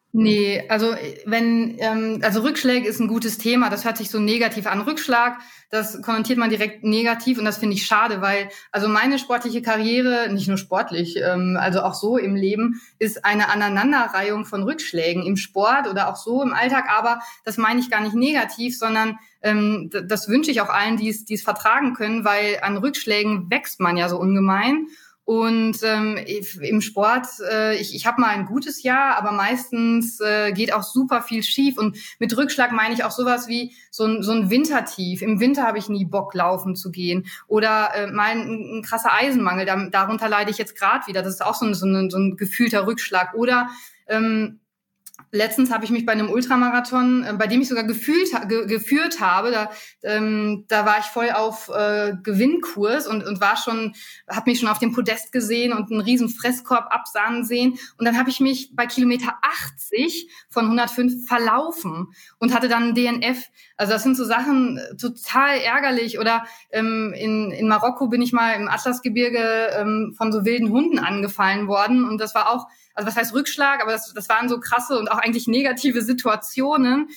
Nee, also wenn ähm, also Rückschläge ist ein gutes Thema. Das hört sich so negativ an. Rückschlag, das konnotiert man direkt negativ und das finde ich schade, weil also meine sportliche Karriere, nicht nur sportlich, ähm, also auch so im Leben, ist eine Aneinanderreihung von Rückschlägen im Sport oder auch so im Alltag. Aber das meine ich gar nicht negativ, sondern ähm, das wünsche ich auch allen, die es die es vertragen können, weil an Rückschlägen wächst man ja so ungemein. Und ähm, im Sport, äh, ich, ich habe mal ein gutes Jahr, aber meistens äh, geht auch super viel schief. Und mit Rückschlag meine ich auch sowas wie so ein, so ein Wintertief. Im Winter habe ich nie Bock, laufen zu gehen. Oder äh, mal ein, ein krasser Eisenmangel, da, darunter leide ich jetzt gerade wieder. Das ist auch so ein, so ein, so ein gefühlter Rückschlag. Oder ähm, letztens habe ich mich bei einem Ultramarathon, äh, bei dem ich sogar gefühlt, ge, geführt habe, da, ähm, da war ich voll auf äh, Gewinnkurs und, und war schon, habe mich schon auf dem Podest gesehen und einen riesen Fresskorb absahnen sehen. Und dann habe ich mich bei Kilometer achtzig von hundertfünf verlaufen und hatte dann ein D N F. Also das sind so Sachen äh, total ärgerlich. Oder ähm, in, in Marokko bin ich mal im Atlasgebirge ähm, von so wilden Hunden angefallen worden und das war auch, also was heißt Rückschlag, aber das, das waren so krasse und auch eigentlich negative Situationen.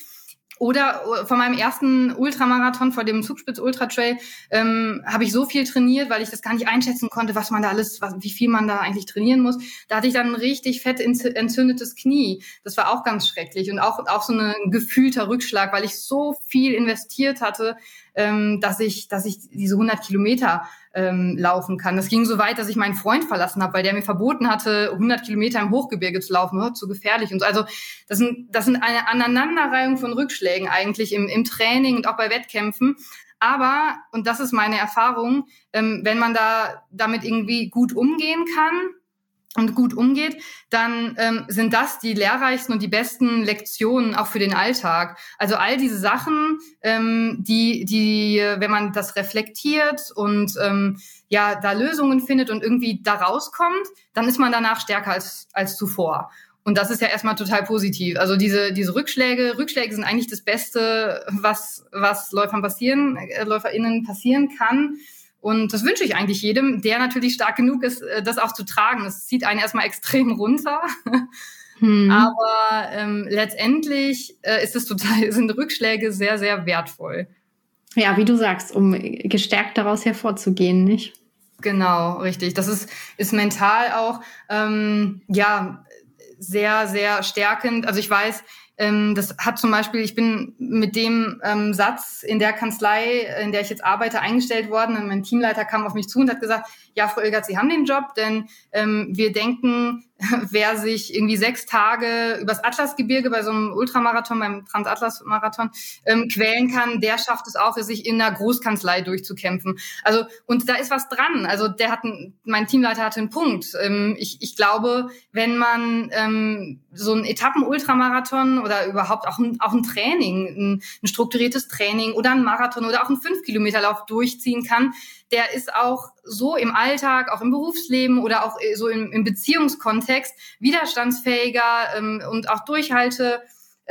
Oder von meinem ersten Ultramarathon, vor dem Zugspitz Ultra Trail, ähm, habe ich so viel trainiert, weil ich das gar nicht einschätzen konnte, was man da alles, was, wie viel man da eigentlich trainieren muss. Da hatte ich dann ein richtig fett entzündetes Knie. Das war auch ganz schrecklich und auch auch so ein gefühlter Rückschlag, weil ich so viel investiert hatte, ähm, dass ich dass ich diese hundert Kilometer ähm, laufen kann. Das ging so weit, dass ich meinen Freund verlassen habe, weil der mir verboten hatte, hundert Kilometer im Hochgebirge zu laufen. Oh, zu gefährlich. Und so. Also das sind das sind eine Aneinanderreihung von Rückschlägen eigentlich im, im Training und auch bei Wettkämpfen. Aber, und das ist meine Erfahrung, ähm, wenn man da damit irgendwie gut umgehen kann und gut umgeht, dann ähm, sind das die lehrreichsten und die besten Lektionen auch für den Alltag. Also all diese Sachen, ähm, die, die, wenn man das reflektiert und ähm, ja da Lösungen findet und irgendwie da rauskommt, dann ist man danach stärker als als zuvor. Und das ist ja erstmal total positiv. Also diese diese Rückschläge, Rückschläge sind eigentlich das Beste, was was Läufern passieren, äh, LäuferInnen passieren kann. Und das wünsche ich eigentlich jedem, der natürlich stark genug ist, das auch zu tragen. Das zieht einen erstmal extrem runter. Hm. Aber ähm, letztendlich äh, ist es total, sind Rückschläge sehr, sehr wertvoll. Ja, wie du sagst, um gestärkt daraus hervorzugehen, nicht? Genau, richtig. Das ist, ist mental auch ähm, ja sehr, sehr stärkend. Also ich weiß, ähm, das hat zum Beispiel, ich bin mit dem ähm, Satz in der Kanzlei, in der ich jetzt arbeite, eingestellt worden. Und mein Teamleiter kam auf mich zu und hat gesagt, ja, Frau Ilgert, Sie haben den Job, denn ähm, wir denken, wer sich irgendwie sechs Tage übers Atlasgebirge bei so einem Ultramarathon, beim Transatlas-Marathon ähm, quälen kann, der schafft es auch, sich in einer Großkanzlei durchzukämpfen. Also, und da ist was dran. Also der hat, ein, mein Teamleiter hatte einen Punkt. Ähm, ich, ich glaube, wenn man ähm, so einen Etappen-Ultramarathon oder überhaupt auch ein, auch ein Training, ein, ein strukturiertes Training oder ein Marathon oder auch einen fünf-Kilometer-Lauf durchziehen kann, der ist auch so im Alltag, auch im Berufsleben oder auch so im, im Beziehungskontext widerstandsfähiger ähm, und auch durchhaltefähiger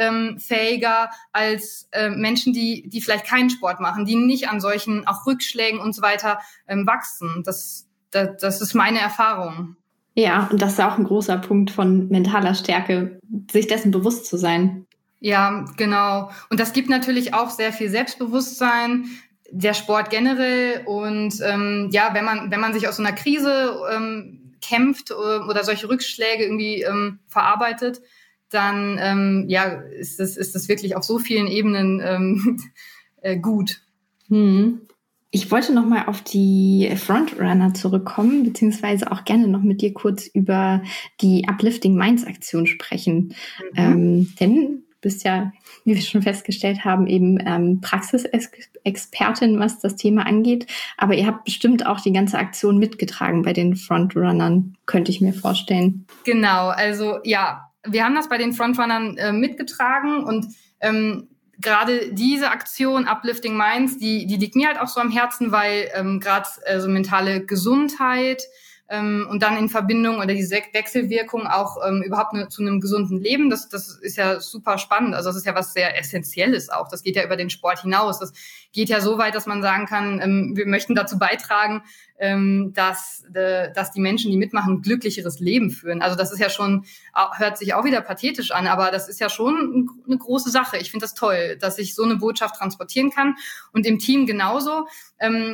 ähm, als äh, Menschen, die die vielleicht keinen Sport machen, die nicht an solchen auch Rückschlägen und so weiter ähm, wachsen. Das, das, das ist meine Erfahrung. Ja, und das ist auch ein großer Punkt von mentaler Stärke, sich dessen bewusst zu sein. Ja, genau. Und das gibt natürlich auch sehr viel Selbstbewusstsein, der Sport generell und ähm, ja, wenn man wenn man sich aus so einer Krise ähm, kämpft oder, oder solche Rückschläge irgendwie ähm, verarbeitet, dann ähm, ja ist das ist das wirklich auf so vielen Ebenen ähm, äh, gut. Hm. Ich wollte noch mal auf die Frontrunner zurückkommen, beziehungsweise auch gerne noch mit dir kurz über die Uplifting Minds Aktion sprechen, mhm. ähm, denn du bist ja, wie wir schon festgestellt haben, eben ähm, Praxisexpertin, was das Thema angeht. Aber ihr habt bestimmt auch die ganze Aktion mitgetragen bei den Frontrunnern, könnte ich mir vorstellen. Genau, also ja, wir haben das bei den Frontrunnern äh, mitgetragen und ähm, gerade diese Aktion Uplifting Minds, die, die liegt mir halt auch so am Herzen, weil ähm, gerade äh, so mentale Gesundheit ähm, und dann in Verbindung oder diese Wechselwirkung auch ähm, überhaupt ne, zu einem gesunden Leben, das, das ist ja super spannend. Also das ist ja was sehr Essentielles auch. Das geht ja über den Sport hinaus. Das geht ja so weit, dass man sagen kann, ähm, wir möchten dazu beitragen, ähm, dass, äh, dass die Menschen, die mitmachen, ein glücklicheres Leben führen. Also das ist ja schon, hört sich auch wieder pathetisch an, aber das ist ja schon eine große Sache. Ich finde das toll, dass ich so eine Botschaft transportieren kann. Und im Team genauso. Ähm,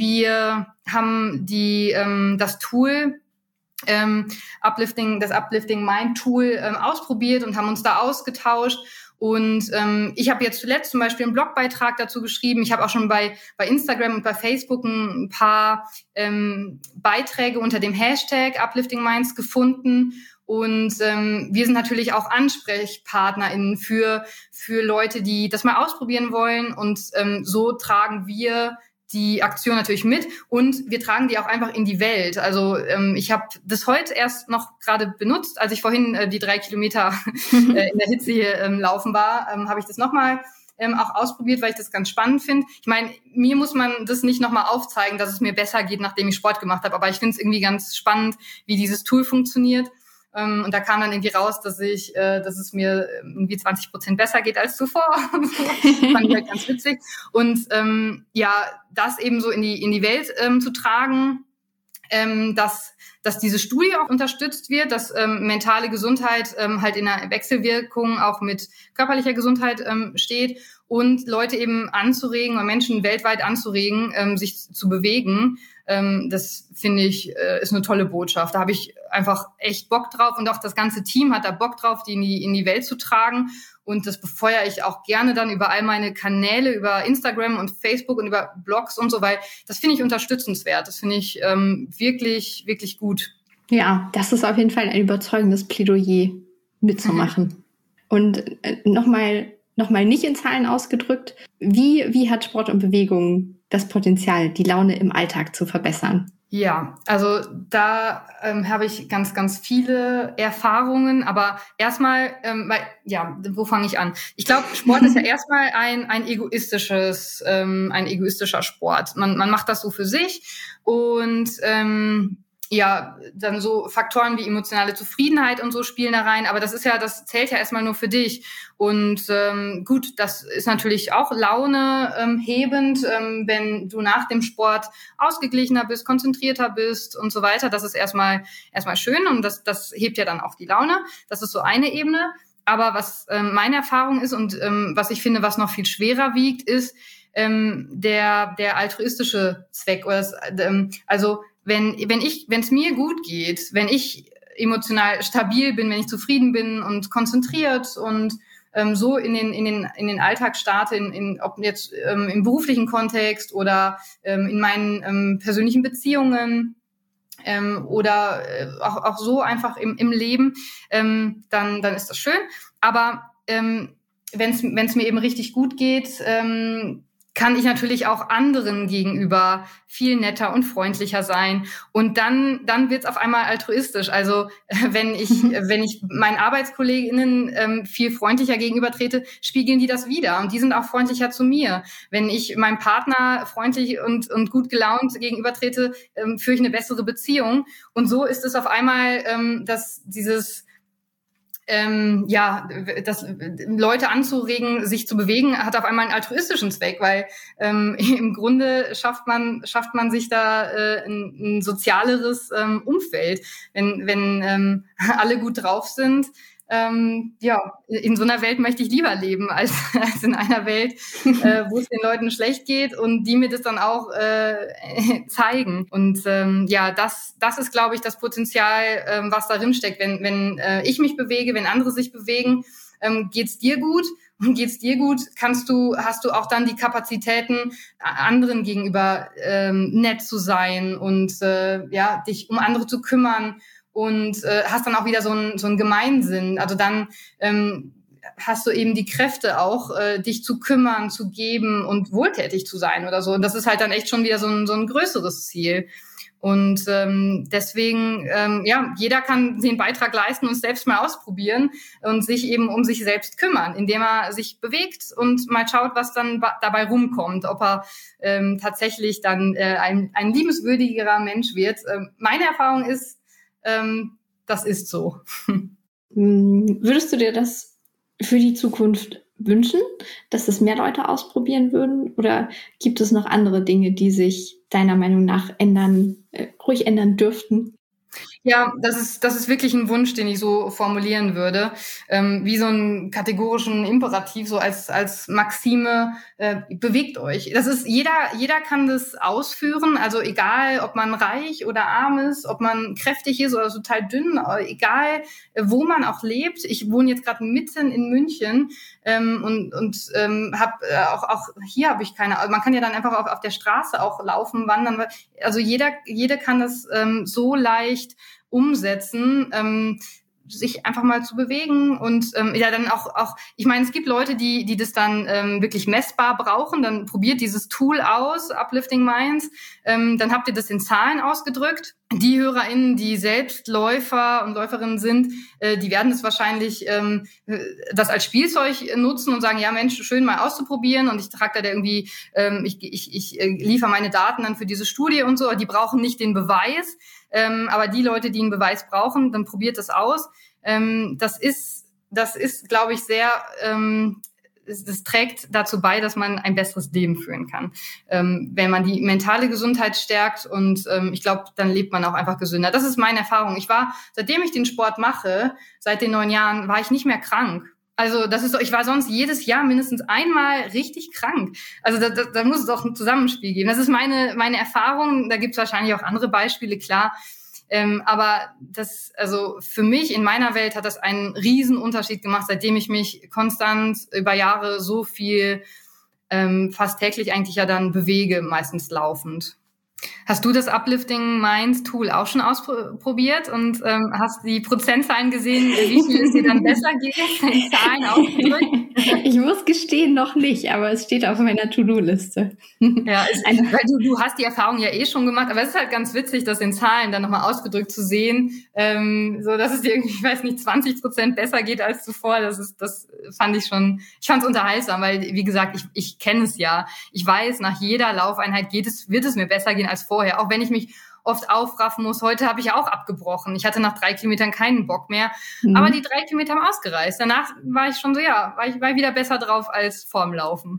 wir haben die ähm, das Tool, ähm, Uplifting, das Uplifting Mind Tool ähm, ausprobiert und haben uns da ausgetauscht. Und ähm, ich habe jetzt zuletzt zum Beispiel einen Blogbeitrag dazu geschrieben. Ich habe auch schon bei bei Instagram und bei Facebook ein, ein paar ähm, Beiträge unter dem Hashtag Uplifting Minds gefunden. Und ähm, wir sind natürlich auch AnsprechpartnerInnen für für Leute, die das mal ausprobieren wollen. Und ähm, so tragen wir die Aktion natürlich mit und wir tragen die auch einfach in die Welt. Also ähm, ich habe das heute erst noch gerade benutzt, als ich vorhin äh, die drei Kilometer äh, in der Hitze hier ähm, laufen war, ähm, habe ich das nochmal ähm, auch ausprobiert, weil ich das ganz spannend finde. Ich meine, mir muss man das nicht nochmal aufzeigen, dass es mir besser geht, nachdem ich Sport gemacht habe, aber ich finde es irgendwie ganz spannend, wie dieses Tool funktioniert. Um, und da kam dann irgendwie raus, dass ich, äh, dass es mir irgendwie zwanzig Prozent besser geht als zuvor. Fand ich halt ganz witzig. Und ähm, ja, das eben so in die in die Welt ähm, zu tragen, ähm, dass dass diese Studie auch unterstützt wird, dass ähm, mentale Gesundheit ähm, halt in einer Wechselwirkung auch mit körperlicher Gesundheit ähm, steht und Leute eben anzuregen oder Menschen weltweit anzuregen, ähm, sich zu bewegen. Ähm, das finde ich äh, ist eine tolle Botschaft. Da habe ich einfach echt Bock drauf und auch das ganze Team hat da Bock drauf, die in die in die Welt zu tragen. Und das befeuere ich auch gerne dann über all meine Kanäle, über Instagram und Facebook und über Blogs und so, weil das finde ich unterstützenswert. Das finde ich ähm, wirklich, wirklich gut. Ja, das ist auf jeden Fall ein überzeugendes Plädoyer mitzumachen. Mhm. Und äh, nochmal nochmal nicht in Zahlen ausgedrückt, wie, wie hat Sport und Bewegung das Potenzial, die Laune im Alltag zu verbessern? Ja, also da ähm, habe ich ganz, ganz viele Erfahrungen, aber erstmal, ähm, weil, ja, wo fange ich an? Ich glaube, Sport ist ja erstmal ein ein egoistisches, ähm, ein egoistischer Sport. Man man macht das so für sich und ähm, ja, dann so Faktoren wie emotionale Zufriedenheit und so spielen da rein, aber das ist ja, das zählt ja erstmal nur für dich. Und ähm, gut, das ist natürlich auch Laune ähm, hebend, ähm, wenn du nach dem Sport ausgeglichener bist, konzentrierter bist und so weiter. Das ist erstmal erstmal schön und das das hebt ja dann auch die Laune. Das ist so eine Ebene. Aber was ähm, meine Erfahrung ist und ähm, was ich finde, was noch viel schwerer wiegt, ist ähm, der der altruistische Zweck. Oder das, ähm, also wenn wenn ich wenn es mir gut geht, wenn ich emotional stabil bin, wenn ich zufrieden bin und konzentriert und ähm, so in den in den in den Alltag starte, in, in ob jetzt ähm, im beruflichen Kontext oder ähm, in meinen ähm, persönlichen Beziehungen ähm, oder äh, auch auch so einfach im im Leben, ähm, dann dann ist das schön. Aber ähm, wenn es wenn es mir eben richtig gut geht, ähm, kann ich natürlich auch anderen gegenüber viel netter und freundlicher sein. Und dann, dann wird's auf einmal altruistisch. Also wenn ich, wenn ich meinen ArbeitskollegInnen ähm, viel freundlicher gegenübertrete, spiegeln die das wieder. Und die sind auch freundlicher zu mir. Wenn ich meinem Partner freundlich und, und gut gelaunt gegenübertrete, ähm, führe ich eine bessere Beziehung. Und so ist es auf einmal, ähm, dass dieses Ähm, ja, das Leute anzuregen, sich zu bewegen, hat auf einmal einen altruistischen Zweck, weil ähm, im Grunde schafft man schafft man sich da äh, ein, ein sozialeres ähm, Umfeld, wenn wenn ähm, alle gut drauf sind. Ähm, ja, in so einer Welt möchte ich lieber leben, als, als in einer Welt, äh, wo es den Leuten schlecht geht und die mir das dann auch äh, zeigen. Und ähm, ja, das das ist, glaube ich, das Potenzial, ähm, was darin steckt. Wenn wenn äh, ich mich bewege, wenn andere sich bewegen, ähm, geht's dir gut. Und geht's dir gut, kannst du, hast du auch dann die Kapazitäten, anderen gegenüber ähm, nett zu sein und äh, ja, dich um andere zu kümmern. Und äh, hast dann auch wieder so einen so einen Gemeinsinn. Also dann ähm, hast du eben die Kräfte auch, äh, dich zu kümmern, zu geben und wohltätig zu sein oder so. Und das ist halt dann echt schon wieder so ein so ein größeres Ziel. Und ähm, deswegen, ähm, ja, jeder kann den Beitrag leisten und es selbst mal ausprobieren und sich eben um sich selbst kümmern, indem er sich bewegt und mal schaut, was dann ba- dabei rumkommt, ob er ähm, tatsächlich dann äh, ein, ein liebenswürdigerer Mensch wird. Ähm, meine Erfahrung ist, Ähm, das ist so. Würdest du dir das für die Zukunft wünschen, dass das mehr Leute ausprobieren würden? Oder gibt es noch andere Dinge, die sich deiner Meinung nach ändern, äh, ruhig ändern dürften? Ja, das ist, das ist wirklich ein Wunsch, den ich so formulieren würde, ähm, wie so einen kategorischen Imperativ, so als, als Maxime, äh, bewegt euch. Das ist, jeder, jeder kann das ausführen, also egal, ob man reich oder arm ist, ob man kräftig ist oder total dünn, egal, wo man auch lebt. Ich wohne jetzt gerade mitten in München, ähm, und, und, ähm, hab, äh, auch, auch hier habe ich keine, also man kann ja dann einfach auf, auf der Straße auch laufen, wandern, also jeder, jeder kann das, ähm, so leicht umsetzen, ähm, sich einfach mal zu bewegen und ähm, ja dann auch auch ich meine, es gibt Leute, die die das dann ähm, wirklich messbar brauchen, dann probiert dieses Tool aus, Uplifting Minds, ähm, dann habt ihr das in Zahlen ausgedrückt. Die HörerInnen, die selbst Läufer und Läuferinnen sind, äh, die werden das wahrscheinlich ähm, das als Spielzeug nutzen und sagen, ja Mensch, schön mal auszuprobieren und ich trage da irgendwie, ähm, ich, ich, ich äh, liefere meine Daten dann für diese Studie und so, die brauchen nicht den Beweis, ähm, aber die Leute, die einen Beweis brauchen, dann probiert das aus. Ähm, das ist, das ist, glaube ich, sehr, ähm, es, das trägt dazu bei, dass man ein besseres Leben führen kann. Ähm, wenn man die mentale Gesundheit stärkt und ähm, ich glaube, dann lebt man auch einfach gesünder. Das ist meine Erfahrung. Ich war, seitdem ich den Sport mache, seit den neun Jahren, war ich nicht mehr krank. Also das ist so, ich war sonst jedes Jahr mindestens einmal richtig krank. Also da, da, da muss es auch ein Zusammenspiel geben. Das ist meine meine Erfahrung. Da gibt es wahrscheinlich auch andere Beispiele, klar. Ähm, aber das, also für mich in meiner Welt hat das einen riesen Unterschied gemacht, seitdem ich mich konstant über Jahre so viel, ähm, fast täglich eigentlich ja dann bewege, meistens laufend. Hast du das Uplifting Minds Tool auch schon ausprobiert und ähm, hast die Prozentzahlen gesehen, wie viel es dir dann besser geht, in Zahlen ausgedrückt? Ich muss gestehen, noch nicht, aber es steht auf meiner To-Do-Liste. Ja, ist, weil du, du hast die Erfahrung ja eh schon gemacht, aber es ist halt ganz witzig, das in Zahlen dann nochmal ausgedrückt zu sehen, ähm, so dass es dir irgendwie, ich weiß nicht, zwanzig Prozent besser geht als zuvor. Das ist, das fand ich schon, ich fand es unterhaltsam, weil, wie gesagt, ich, ich kenne es ja. Ich weiß, nach jeder Laufeinheit geht es, wird es mir besser gehen als vorher, auch wenn ich mich oft aufraffen muss. Heute habe ich auch abgebrochen. Ich hatte nach drei Kilometern keinen Bock mehr, mhm. aber die drei Kilometer haben ausgereicht. Danach war ich schon so, ja, war ich war wieder besser drauf als vorm Laufen.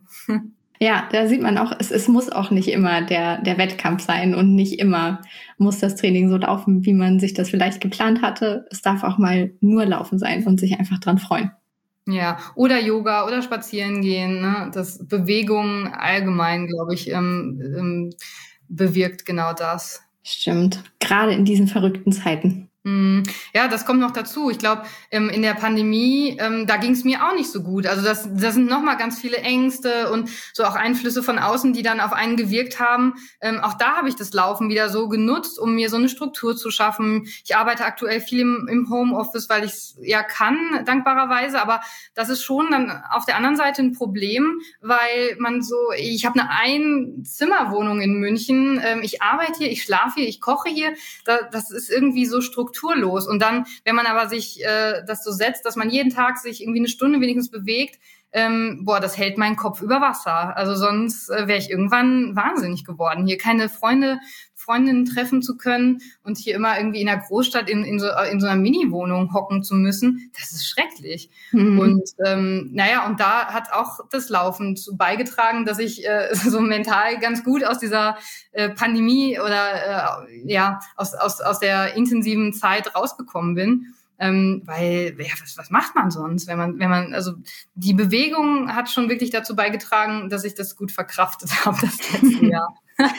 Ja, da sieht man auch, es, es muss auch nicht immer der, der Wettkampf sein und nicht immer muss das Training so laufen, wie man sich das vielleicht geplant hatte. Es darf auch mal nur laufen sein und sich einfach dran freuen. Ja, oder Yoga oder spazieren gehen, ne? Das Bewegung allgemein, glaube ich, ähm, ähm, bewirkt genau das. Stimmt, gerade in diesen verrückten Zeiten. Ja, das kommt noch dazu. Ich glaube, in der Pandemie, da ging es mir auch nicht so gut. Also das, das sind nochmal ganz viele Ängste und so auch Einflüsse von außen, die dann auf einen gewirkt haben. Auch da habe ich das Laufen wieder so genutzt, um mir so eine Struktur zu schaffen. Ich arbeite aktuell viel im, im Homeoffice, weil ich es ja kann, dankbarerweise. Aber das ist schon dann auf der anderen Seite ein Problem, weil man so, ich habe eine Einzimmerwohnung in München. Ich arbeite hier, ich schlafe hier, ich koche hier. Das ist irgendwie so strukturell. Strukturlos. Und dann, wenn man aber sich äh, das so setzt, dass man jeden Tag sich irgendwie eine Stunde wenigstens bewegt, ähm, boah, das hält meinen Kopf über Wasser. Also sonst äh, wäre ich irgendwann wahnsinnig geworden, hier keine Freunde, Freundinnen treffen zu können und hier immer irgendwie in der Großstadt in, in, so, in so einer Mini-Wohnung hocken zu müssen. Das ist schrecklich. Mhm. Und ähm, naja, und da hat auch das Laufen zu beigetragen, dass ich äh, so mental ganz gut aus dieser äh, Pandemie oder äh, ja aus, aus, aus der intensiven Zeit rausgekommen bin. Ähm, weil, ja, was, was macht man sonst, wenn man, wenn man, also die Bewegung hat schon wirklich dazu beigetragen, dass ich das gut verkraftet habe das letzte Jahr.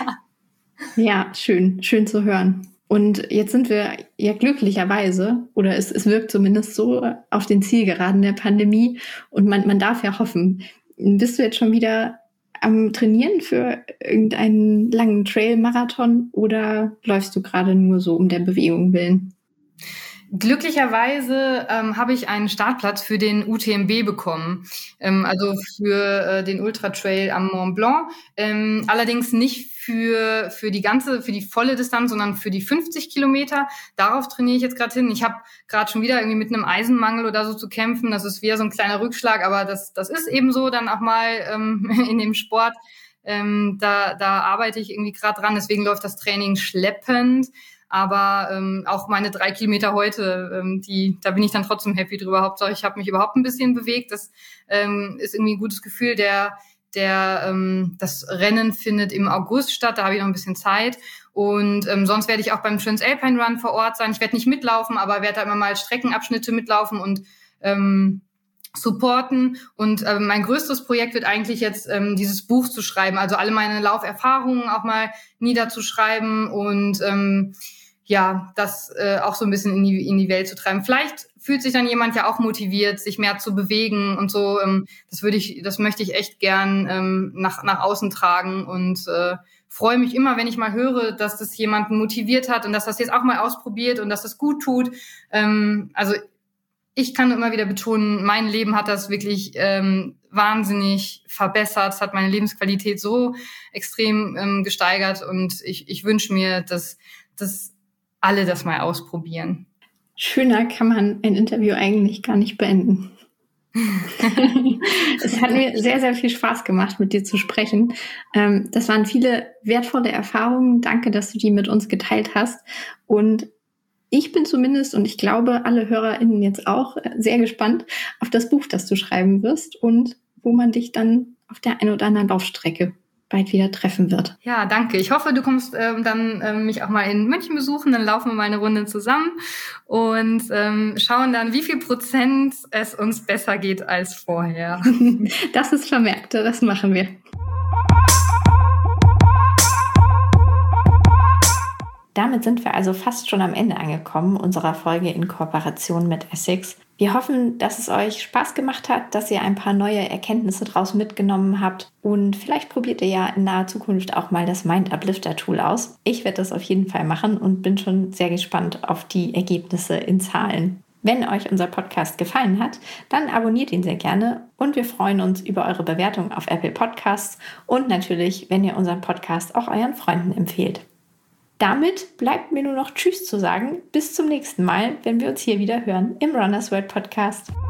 Ja, schön, schön zu hören. Und jetzt sind wir ja glücklicherweise, oder es, es wirkt zumindest so, auf den Zielgeraden der Pandemie und man, man darf ja hoffen. Bist du jetzt schon wieder am Trainieren für irgendeinen langen Trail-Marathon oder läufst du gerade nur so um der Bewegung willen? Glücklicherweise ähm, habe ich einen Startplatz für den U T M B bekommen, ähm, also für äh, den Ultra Trail am Mont Blanc. Ähm, allerdings nicht für für die ganze, für die volle Distanz, sondern für die fünfzig Kilometer. Darauf trainiere ich jetzt gerade hin. Ich habe gerade schon wieder irgendwie mit einem Eisenmangel oder so zu kämpfen. Das ist wieder so ein kleiner Rückschlag, aber das das ist eben so dann auch mal ähm, in dem Sport. Ähm, da da arbeite ich irgendwie gerade dran. Deswegen läuft das Training schleppend. Aber ähm, auch meine drei Kilometer heute, ähm, die, da bin ich dann trotzdem happy drüber. Hauptsache, ich habe mich überhaupt ein bisschen bewegt. Das ähm, ist irgendwie ein gutes Gefühl. Der der ähm, das Rennen findet im August statt, da habe ich noch ein bisschen Zeit. Und ähm, sonst werde ich auch beim Transalpine Run vor Ort sein. Ich werde nicht mitlaufen, aber werde da immer mal Streckenabschnitte mitlaufen und ähm, supporten. Und äh, mein größtes Projekt wird eigentlich jetzt ähm, dieses Buch zu schreiben, also alle meine Lauferfahrungen auch mal niederzuschreiben und ähm, ja, das äh, auch so ein bisschen in die, in die Welt zu treiben. Vielleicht fühlt sich dann jemand ja auch motiviert, sich mehr zu bewegen und so. Ähm, das würde ich, das möchte ich echt gern ähm, nach nach außen tragen und äh, freue mich immer, wenn ich mal höre, dass das jemanden motiviert hat und dass das jetzt auch mal ausprobiert und dass das gut tut. Ähm, also ich kann immer wieder betonen, mein Leben hat das wirklich ähm, wahnsinnig verbessert. Es hat meine Lebensqualität so extrem ähm, gesteigert und ich, ich wünsche mir, dass, dass alle das mal ausprobieren. Schöner kann man ein Interview eigentlich gar nicht beenden. Es hat mir sehr, sehr viel Spaß gemacht, mit dir zu sprechen. Ähm, das waren viele wertvolle Erfahrungen. Danke, dass du die mit uns geteilt hast. Und ich bin zumindest, und ich glaube, alle HörerInnen jetzt auch, sehr gespannt auf das Buch, das du schreiben wirst und wo man dich dann auf der einen oder anderen Laufstrecke bald wieder treffen wird. Ja, danke. Ich hoffe, du kommst ähm, dann ähm, mich auch mal in München besuchen, dann laufen wir mal eine Runde zusammen und ähm, schauen dann, wie viel Prozent es uns besser geht als vorher. Das ist vermerkt, das machen wir. Damit sind wir also fast schon am Ende angekommen unserer Folge in Kooperation mit Essex. Wir hoffen, dass es euch Spaß gemacht hat, dass ihr ein paar neue Erkenntnisse draus mitgenommen habt und vielleicht probiert ihr ja in naher Zukunft auch mal das Mind Uplifter Tool aus. Ich werde das auf jeden Fall machen und bin schon sehr gespannt auf die Ergebnisse in Zahlen. Wenn euch unser Podcast gefallen hat, dann abonniert ihn sehr gerne und wir freuen uns über eure Bewertung auf Apple Podcasts und natürlich, wenn ihr unseren Podcast auch euren Freunden empfehlt. Damit bleibt mir nur noch Tschüss zu sagen. Bis zum nächsten Mal, wenn wir uns hier wieder hören im Runners World Podcast.